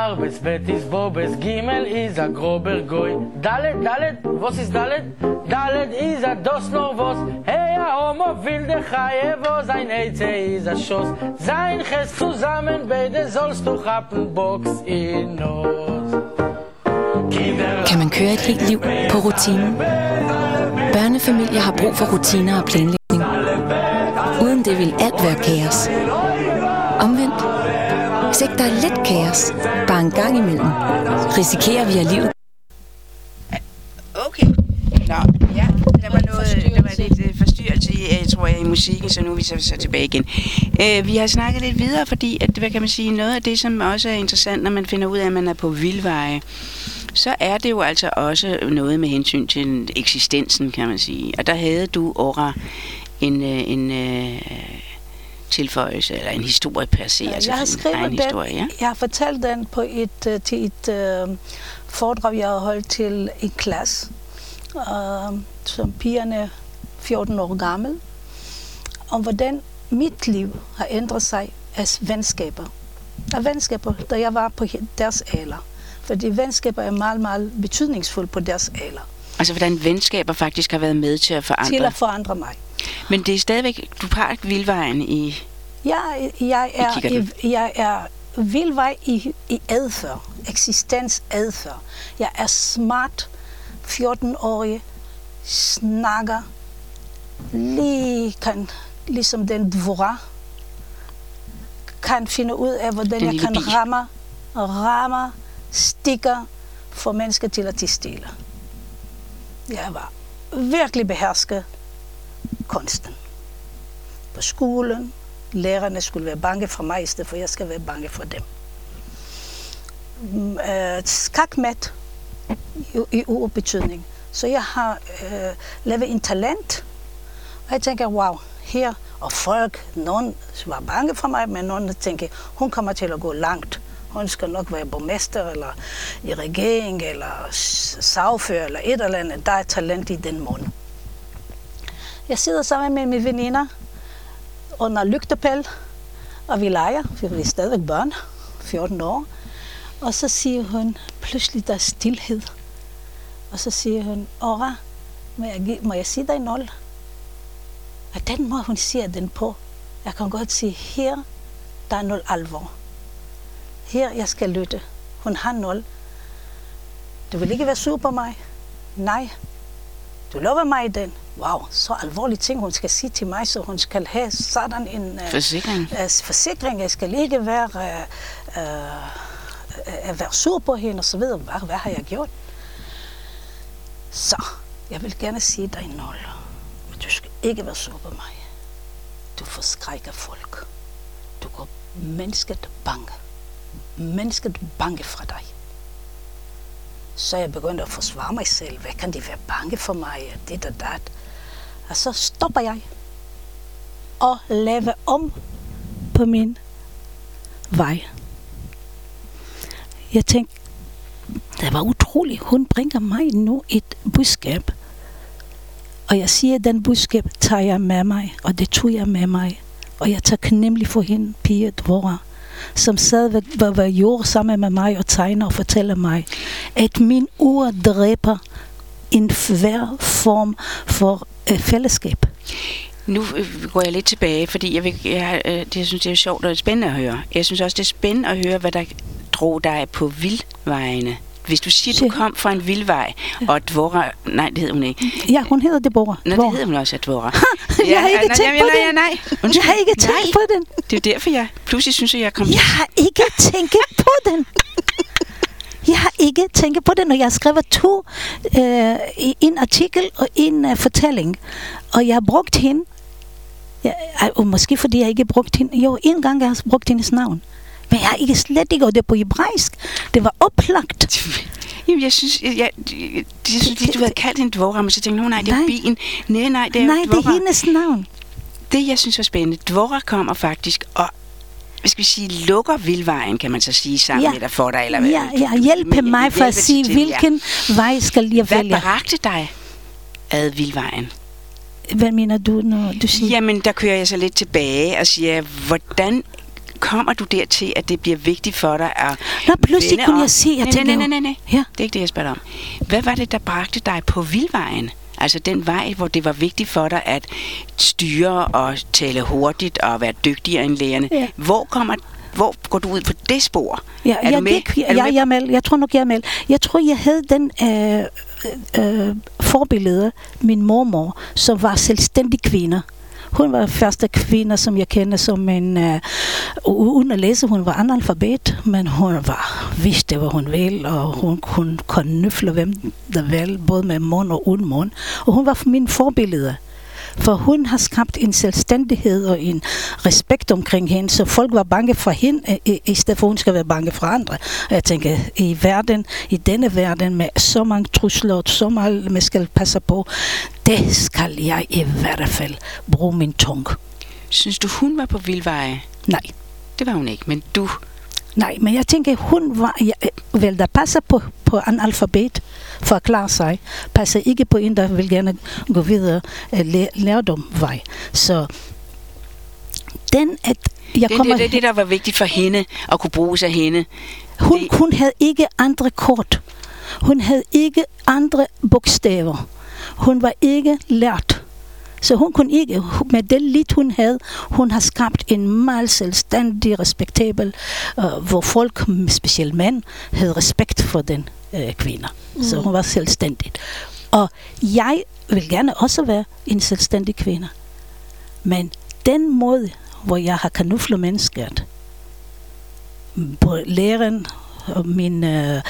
Arbes, Betis, Bobes, Gimel, Isa, Grober, Goy. Dalet, was ist Dalet? Dalet, Isa, dos no was. Hey, Homo, wilde Chaie, wo sein Eize, Isa, Schoss. Sein Ches zusammen, beide sollst du haben, Box in Nos. Kan man køre et helt liv på rutinen? Børnefamilier har brug for rutiner og planlægning. Uden det vil alt være kaos. Omvendt, hvis ikke der er lidt kaos, bare en gang imellem, risikerer vi at livet. Okay. Nå, ja, der var lidt forstyrrelse tror jeg, i musikken, så nu er vi så tilbage igen. Vi har snakket lidt videre, fordi, at, hvad kan man sige, noget af det, som også er interessant, når man finder ud af, at man er på vildveje, så er det jo altså også noget med hensyn til eksistensen, kan man sige. Og der havde du, Ora, en tilføjelse, eller en historie per se. Altså jeg har skrevet den, historie, ja? Jeg har fortalt den på til et foredrag, jeg har holdt til en klasse, som pigerne 14 år gammel, om hvordan mit liv har ændret sig af venskaber. Af venskaber, da jeg var på deres alder. Fordi venskaber er meget, meget betydningsfulde på deres alder. Altså hvordan venskaber faktisk har været med til at forandre? Til at forandre mig. Men det er stadigvæk, du har vildvejen i... Jeg er vildvej i adfærd. Eksistensadfærd. Jeg er smart, 14-årig, snakker, ligesom den Dvora, kan finde ud af, hvordan jeg kan ramme, stikker, få mennesker til at de stille. Jeg var virkelig behersket kunsten. På skolen, lærerne skulle være bange for mig, i stedet for jeg skal være bange for dem. Skakmat i ordbetydning. Så jeg har lavet en talent, og jeg tænker, wow, her, og folk, nogen var bange for mig, men nogen tænker, hun kommer til at gå langt. Hun skal nok være borgmester, eller i regering, eller sagfører, eller et eller andet. Der er talent i den måned. Jeg sidder sammen med mine veninder under lygtepæl, og vi leger, for vi er stadigvæk børn, 14 år. Og så siger hun, pludselig der er stilhed. Og så siger hun, Ora, må jeg sige dig 0? Og den måde, hun siger den på, jeg kan godt sige, her, der er 0 alvor. Her, jeg skal lytte. Hun har 0. Du vil ikke være sur på mig? Nej. Du lover mig den. Wow, så alvorlig ting, hun skal sige til mig, så hun skal have sådan en forsikring. Jeg skal ikke være sur på hende og så videre. Hvad har jeg gjort? Så, jeg vil gerne sige dig 0. Men du skal ikke være sur på mig. Du forskrækker folk. Du går mennesket bange. Mennesket bange fra dig. Så jeg begyndte at forsvare mig selv. Hvad kan de være bange for mig? Det og dat. Og så stopper jeg og laver om på min vej. Jeg tænkte, det var utroligt. Hun bringer mig nu et budskab. Og jeg siger, at den budskab tager jeg med mig, og det tog jeg med mig. Og jeg tager taknemmelig for hende, Pia Dvora, som sad ved jord sammen med mig og tegner og fortæller mig, at min ord dræber en hver form for fællesskab. Nu går jeg lidt tilbage, fordi jeg synes, det er sjovt og spændende at høre. Jeg synes også, det er spændende at høre, hvad der drog dig på vildvejene. Hvis du siger, du kom fra en vildvej, og Dvora... Nej, det hedder hun ikke. Ja, hun hedder Dvora. Nå, det hedder hun også, Dvora. Jeg har ikke tænkt på den. Jeg har ikke tænkt på den. Det er derfor, jeg pludselig synes, at jeg kom... Jeg har ikke tænkt på den. Jeg har ikke tænkt på den, og jeg har skrevet 2 en artikel og en fortælling. Og jeg har brugt hende. Og måske fordi jeg ikke brugt hende. Jo, en gang jeg har brugt hendes navn. Men jeg har ikke slet ikke, og det på hebraisk. Det var oplagt. Jamen, jeg synes lige, du havde kaldt hende Dvora, men så tænkte jeg, nej, det er bien. Nej, det er nej, Dvora. Det er hendes navn. Det, jeg synes var spændende, Dvora kommer faktisk og, hvad skal vi sige, lukker vildvejen, kan man så sige, sammen med dig for dig, eller hvad? Ja, hjælpe mig for at sige, hvilken vej skal jeg vælge. Hvad bragte dig ad vildvejen? Hvad mener du, når du siger? Jamen, der kører jeg så lidt tilbage og siger, hvordan kommer du dertil, at det bliver vigtigt for dig at pludselig kunne jeg se, at nej. Ja. Det er ikke det, jeg spørger om. Hvad var det, der bragte dig på vildvejen? Altså den vej, hvor det var vigtigt for dig at styre og tale hurtigt og være dygtigere end lægerne. Ja. Hvor går du ud på det spor? Ja, er du med? Jeg tror nok, jeg er med. Jeg tror, jeg havde den forbillede, min mormor, som var selvstændig kvinde. Hun var første kvinde, som jeg kender som en... uden at læse, hun var analfabet, men hun vidste, hvad hun ville, og hun kunne nøfle, hvem der ville, både med mund og uden mund. Og hun var min forbillede. For hun har skabt en selvstændighed og en respekt omkring hende, så folk var bange for hende, i stedet for hun skal være bange for andre. Og jeg tænker, i denne verden med så mange trusler og så meget, man skal passe på, det skal jeg i hvert fald bruge min tunge. Synes du, hun var på vildveje? Nej. Det var hun ikke, men du... Nej, men jeg tænker, hun var... Vel, der passer på en alfabet for at klare sig. Passer ikke på en, der vil gerne gå videre lærdomvej. Så det er det, der var vigtigt for hende, at kunne bruge sig af hende. Hun havde ikke andre kort. Hun havde ikke andre bogstaver. Hun var ikke lært. Så hun kunne ikke, med det lidt hun havde, hun har skabt en meget selvstændig, respektabel, hvor folk, specielt mænd, havde respekt for den kvinde. Så hun var selvstændig. Og jeg vil gerne også være en selvstændig kvinde. Men den måde, hvor jeg har kanuflet mennesket, på læreren og min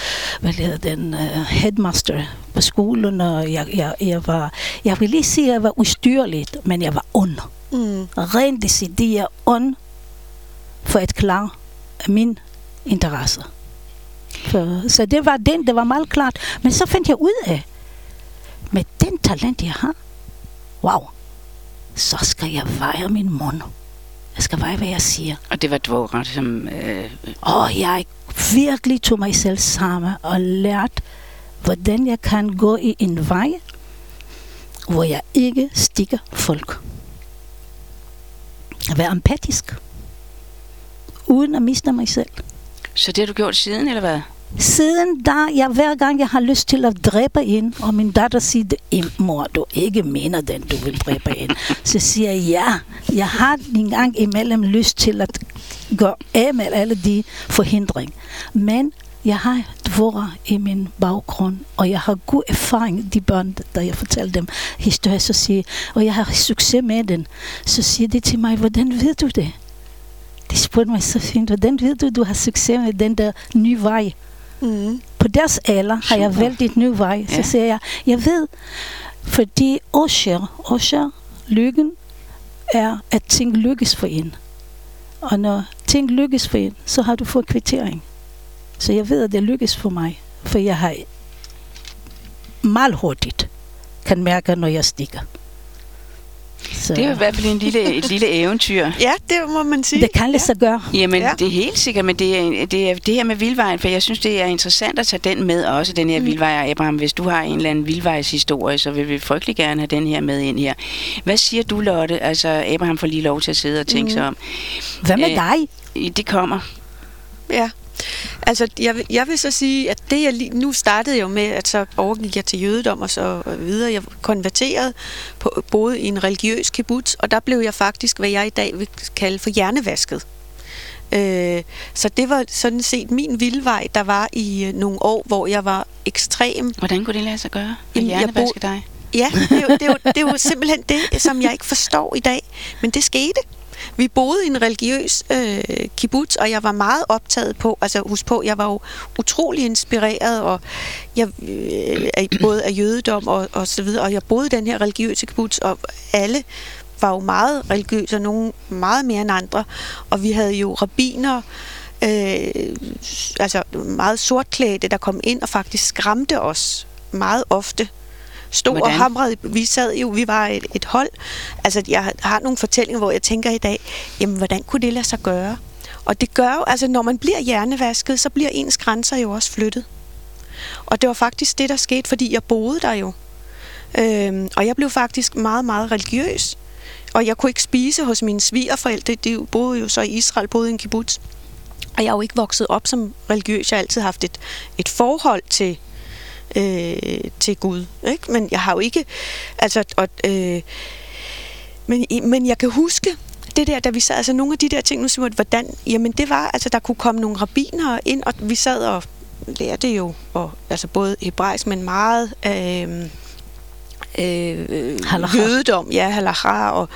headmaster på skolen, og jeg vil lige sige, at jeg var ustyrligt, men jeg var ond. Rent decideret ond for at klare min interesse. Så det var meget klart. Men så fandt jeg ud af, med den talent jeg har, wow, så skal jeg veje min mund. Jeg skal veje, hvad jeg siger. Og det var dvåret som... jeg virkelig tog mig selv sammen og lærte, hvordan jeg kan gå i en vej, hvor jeg ikke stikker folk. At være empatisk, uden at miste mig selv. Så det har du gjort siden, eller hvad? Siden da, hver gang jeg har lyst til at dræbe en, og min datter siger, mor, du ikke mener den, du vil dræbe en. Så siger jeg, jeg har en gang imellem lyst til at gå af med alle de forhindringer. Men jeg har dvorer i min baggrund, og jeg har god erfaring, de børn, der jeg fortæller dem historier, så siger, og jeg har succes med den. Så siger de til mig, hvordan ved du det? De spurgte mig så fint, hvordan ved du har succes med den der nye vej? På deres alder har jeg valgt et ny vej. Så siger jeg ved, fordi Osher, lykken er, at ting lykkes for en. Og når ting lykkes for en, så har du fået kvittering. Så jeg ved, at det lykkes for mig. For jeg har meget hurtigt kan mærke, når jeg stikker. Så. Det er i hvert fald et lille eventyr. Ja, det må man sige. Det kan lade sig gøre. Jamen, det er helt sikkert, men det er det her med vildvejen, for jeg synes, det er interessant at tage den med også, den her vildvej. Abraham, hvis du har en eller anden vildvejshistorie, så vil vi frygtelig gerne have den her med ind her. Hvad siger du, Lotte? Altså, Abraham får lige lov til at sidde og tænke sig om. Hvad med dig? Det kommer. Ja. Altså, jeg vil så sige, at det jeg nu startede jo med, at så overgik jeg til jødedom og så videre. Jeg konverterede, boede i en religiøs kibbutz, og der blev jeg faktisk, hvad jeg i dag vil kalde for hjernevasket. Så det var sådan set min vildvej, der var i nogle år, hvor jeg var ekstrem. Hvordan kunne det lade sig gøre at hjernevaske dig? Ja, det er jo simpelthen det, som jeg ikke forstår i dag, men det skete. Vi boede i en religiøs kibbutz, og jeg var meget optaget på, altså husk på, jeg var jo utrolig inspireret, og jeg både af jødedom og så videre, og jeg boede i den her religiøse kibbutz, og alle var jo meget religiøse, og nogle meget mere end andre, og vi havde jo rabbiner, altså meget sortklædte, der kom ind og faktisk skræmte os meget ofte. Stod og hamrede. Vi var et hold. Altså, jeg har nogle fortællinger, hvor jeg tænker i dag, jamen, hvordan kunne det lade sig gøre? Og det gør jo, altså, når man bliver hjernevasket, så bliver ens grænser jo også flyttet. Og det var faktisk det, der skete, fordi jeg boede der jo. Og jeg blev faktisk meget, meget religiøs. og jeg kunne ikke spise hos mine svigerforældre. De boede jo så i Israel, boede i en kibbutz. Og jeg er jo ikke vokset op som religiøs. Jeg har altid haft et forhold til Gud, ikke? Men jeg har jo ikke... Men jeg kan huske det der, da vi sad... Altså nogle af de der ting, nu siger hvordan... Jamen det var, altså der kunne komme nogle rabbinere ind, og vi sad og lærte jo, altså både hebraisk, men meget... jødedom, ja, halakha og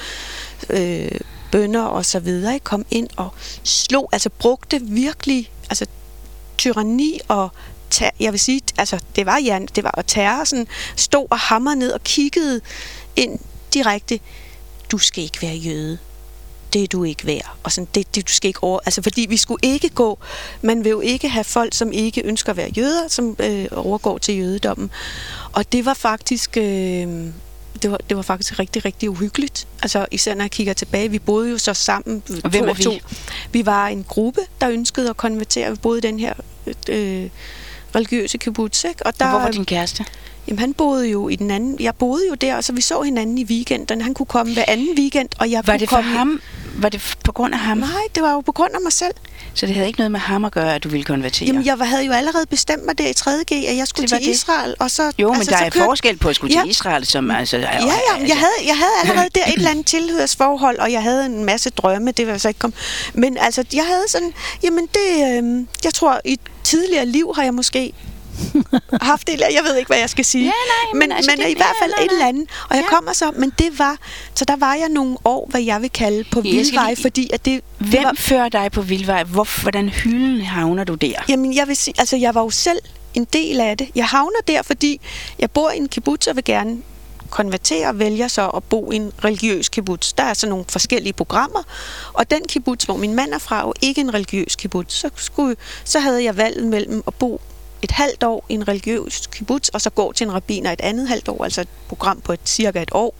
bønner og så videre, ikke? Kom ind og slog, altså brugte virkelig altså tyranni og jeg vil sige, altså det var at terror, sådan stod og hamrede ned og kiggede ind direkte. Du skal ikke være jøde. Det er du ikke værd. Og sådan, det du skal ikke over... Altså, fordi vi skulle ikke gå... Man vil jo ikke have folk, som ikke ønsker at være jøder, som overgår til jødedommen. Og det var faktisk... Det var faktisk rigtig, rigtig uhyggeligt. Altså, især når jeg kigger tilbage. Vi boede jo så sammen. Og hvem er vi? Vi var en gruppe, der ønskede at konvertere. Vi boede i den her religiøse kibbutz, ikke? Og hvor var din kæreste? Jamen, han boede jo i den anden... Jeg boede jo der, og så vi så hinanden i weekenderne. Han kunne komme hver anden weekend, og jeg var det for ham? Var det på grund af ham? Nej, det var jo på grund af mig selv. Så det havde ikke noget med ham at gøre, at du ville konvertere? Jamen, jeg havde jo allerede bestemt mig der i 3.G, at jeg skulle til Israel, og så... Jo, men altså, der er forskel på at skulle til Israel, som altså... Ja, jeg havde allerede der et eller andet tilhørsforhold, og jeg havde en masse drømme, det var så ikke kommet. Men altså, jeg havde sådan... Jamen, det... jeg tror, i tidligere liv har jeg måske... haft det, jeg ved ikke, hvad jeg skal sige. Ja, nej, men i hvert fald et eller andet. Og jeg kommer så, men det var, så der var jeg nogle år, hvad jeg vil kalde på vildvej, fordi at det... Hvem fører dig på vildvej? Hvordan hylden havner du der? Jamen, jeg vil sige, altså jeg var jo selv en del af det. Jeg havner der, fordi jeg bor i en kibbutz og vil gerne konvertere og vælger så at bo i en religiøs kibbutz. Der er så nogle forskellige programmer, og den kibbutz, hvor min mand er fra, jo ikke en religiøs kibbutz. Så havde jeg valget mellem at bo et halvt år i en religiøs kibbutz, og så gå til en rabbiner et andet halvt år, altså et program på cirka et år.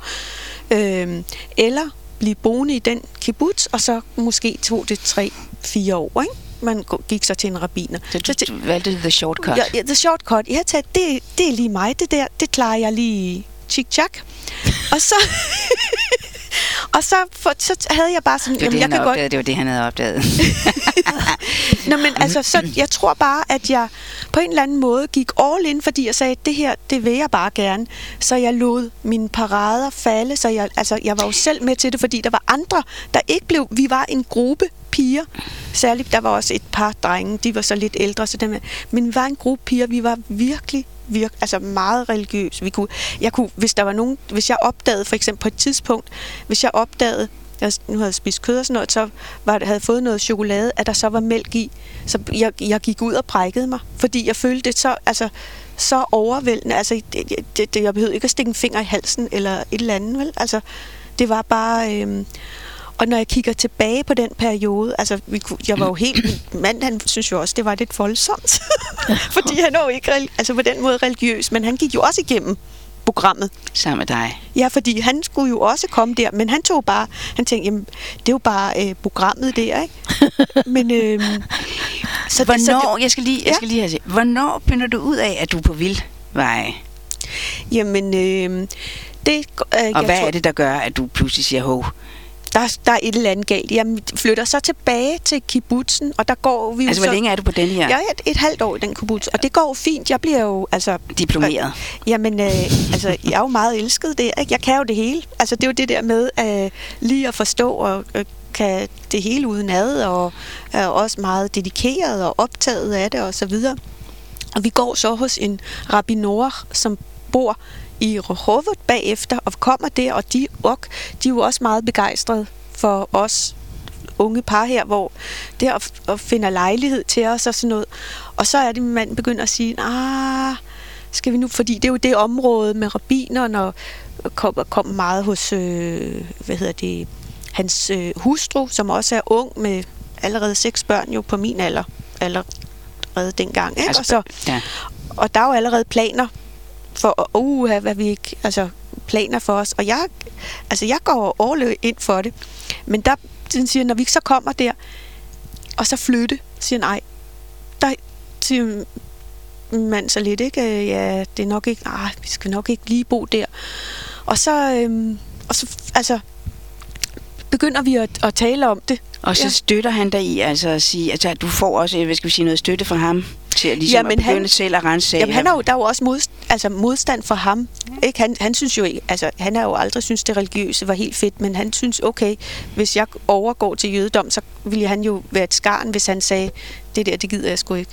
Eller blive boende i den kibbutz, og så måske 2 til 3-4 år, ikke? Man gik så til en rabbiner. Så du valgte the shortcut? Ja, the shortcut. Jeg tænkte, det er lige mig, det der. Det klarer jeg lige tjik-tjak. Og så... Og så havde jeg bare sådan... Det var det, han havde opdaget. Nå, men altså, så jeg tror bare, at jeg på en eller anden måde gik all in, fordi jeg sagde, det her, det vil jeg bare gerne. Så jeg lod mine parader falde, så jeg var jo selv med til det, fordi der var andre, der ikke blev... Vi var en gruppe piger. Særligt, der var også et par drenge, de var så lidt ældre, men vi var en gruppe piger, vi var virkelig altså meget religiøs. Hvis der var nogen, hvis jeg opdagede for eksempel på et tidspunkt, hvis jeg opdagede, nu havde jeg spist kød og sådan noget, så havde fået noget chokolade, at der så var mælk i, så jeg gik ud og brækkede mig, fordi jeg følte det så overvældende. Altså, jeg behøvede ikke at stikke en finger i halsen eller et eller andet, vel? Altså, det var bare... Og når jeg kigger tilbage på den periode, altså jeg var jo helt... Mand, han synes jo også, det var lidt voldsomt. Fordi han er jo ikke på den måde religiøs, men han gik jo også igennem programmet. Sammen med dig? Ja, fordi han skulle jo også komme der, men han tænkte, jamen, det er jo bare programmet der, ikke? Men... jeg skal lige have set. Hvornår finder du ud af, at du er på vildvej? Jamen, og hvad er det, der gør, at du pludselig siger, hov? Der er et eller andet galt. Jeg flytter så tilbage til kibbutzen, og der går vi jo hvor længe er du på den her? Jeg er et halvt år i den kibbutz, og det går jo fint. Jeg bliver jo, diplomeret? Jamen, jeg er jo meget elsket der, ikke? Jeg kan jo det hele. Altså, det er jo det der med lige at forstå og kan det hele udenad, og er også meget dedikeret og optaget af det, og så videre. Og vi går så hos en rabbinor, som bor i Rehovot bagefter, og kommer der, og de er jo også meget begejstrede for os unge par her, hvor der og finder lejlighed til os og sådan noget. Og så er det, min mand begynder at sige, skal vi nu, fordi det er jo det område med rabbinerne, og kom meget hos, hans hustru, som også er ung, med allerede 6 børn jo på min alder, allerede dengang, ikke? Og der er jo allerede planer for, hvad vi ikke, planer for os. Og jeg går all in for det. Men der siger, når vi så kommer der, og så flytte, siger nej. Der siger man så lidt, ikke? Ja, det er nok ikke, vi skal nok ikke lige bo der. Og så begynder vi at tale om det. Og så støtter han dig i, altså at sige, altså du får også, hvad skal vi sige, noget støtte fra ham til at, ligesom at begynde selv at rense sager. Jamen der er jo også modstand for ham. Ikke? Han synes jo ikke, altså han har jo aldrig synes det religiøse var helt fedt, men han synes, okay, hvis jeg overgår til jødedom, så ville han jo være et skarn, hvis han sagde, det gider jeg sgu ikke.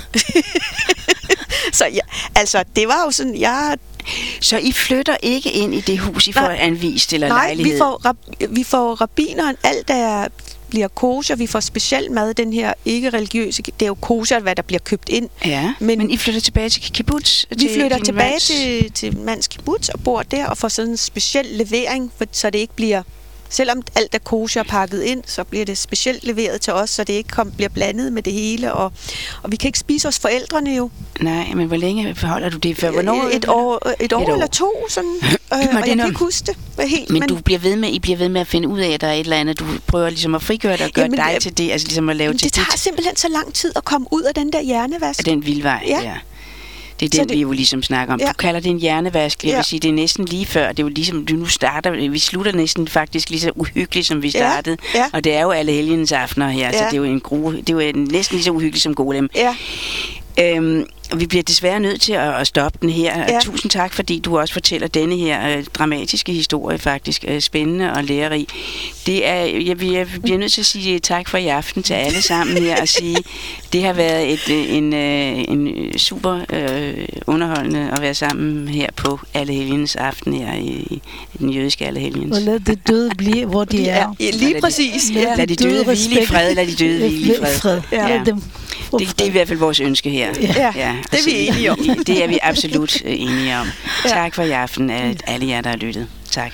Så ja, altså det var jo sådan, Så I flytter ikke ind i det hus, I får anvist eller lejlighed? Nej, vi får rabbineren, alt der bliver kosher, vi får speciel mad, den her ikke-religiøse, det er jo kosher, hvad der bliver købt ind. Ja, men I flytter tilbage til kibbutz? Vi flytter tilbage til mands kibbutz og bor der og får sådan en speciel levering, så det ikke bliver, selvom alt er kosher pakket ind, så bliver det specielt leveret til os, så det ikke bliver blandet med det hele, og vi kan ikke spise os forældrene jo. Nej, men hvor længe forholder du det for? Hvornår? Et år eller to, sådan, og jeg kan ikke huske det helt. Men I bliver ved med at finde ud af, at der er et eller andet, du prøver ligesom at frigøre dig og gøre dig til det, altså ligesom at lave til det. Det tager simpelthen så lang tid at komme ud af den der hjernevask. Af den vildvej, ja. Det er den, vi jo ligesom snakker om. Ja. Du kalder det en hjernevask. Jeg vil sige, det er næsten lige før. Det er jo ligesom, du nu starter. Vi slutter næsten faktisk lige så uhyggeligt, som vi startede. Ja. Og det er jo alle helgens aftener her, så det er jo det er jo næsten lige så uhyggeligt som Golem. Ja. Vi bliver desværre nødt til at stoppe den her. Ja. Tusind tak, fordi du også fortæller denne her dramatiske historie, faktisk spændende og lærerig. Jeg bliver nødt til at sige tak for i aften til alle sammen her og sige, det har været en super underholdende at være sammen her på Allehelgens aften her i den jødiske Allehelgens. Og lad det døde blive, hvor de er. Lige præcis. Lad de døde hvile i fred. Lad de døde hvile i fred. Ja. Det er i hvert fald vores ønske her. Ja. Det er vi enige om. Det er vi absolut enige om. Tak for i aften, alle jer, der har lyttet. Tak.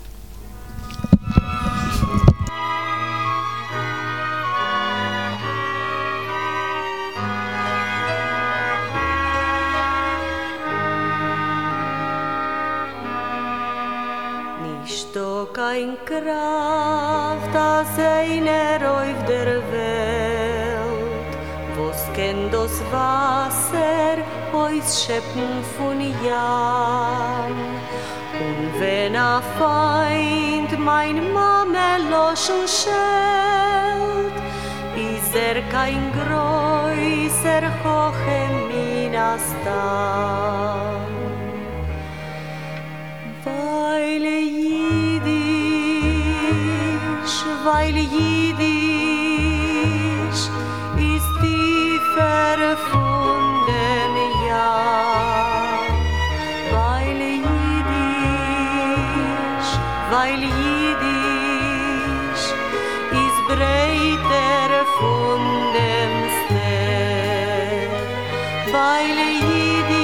Nicht doch kein Kraft, das einer auf der Welt, was kennt das Wasser aus Schöpfen von Jan. Und wenn ein Feind mein Mamelosch und schält, ist kein größer Hochem Minastan. Weil Jiddisch ist tiefer von dem Jahr. Weil Jiddisch ist breiter von dem Stein. Weil Jiddisch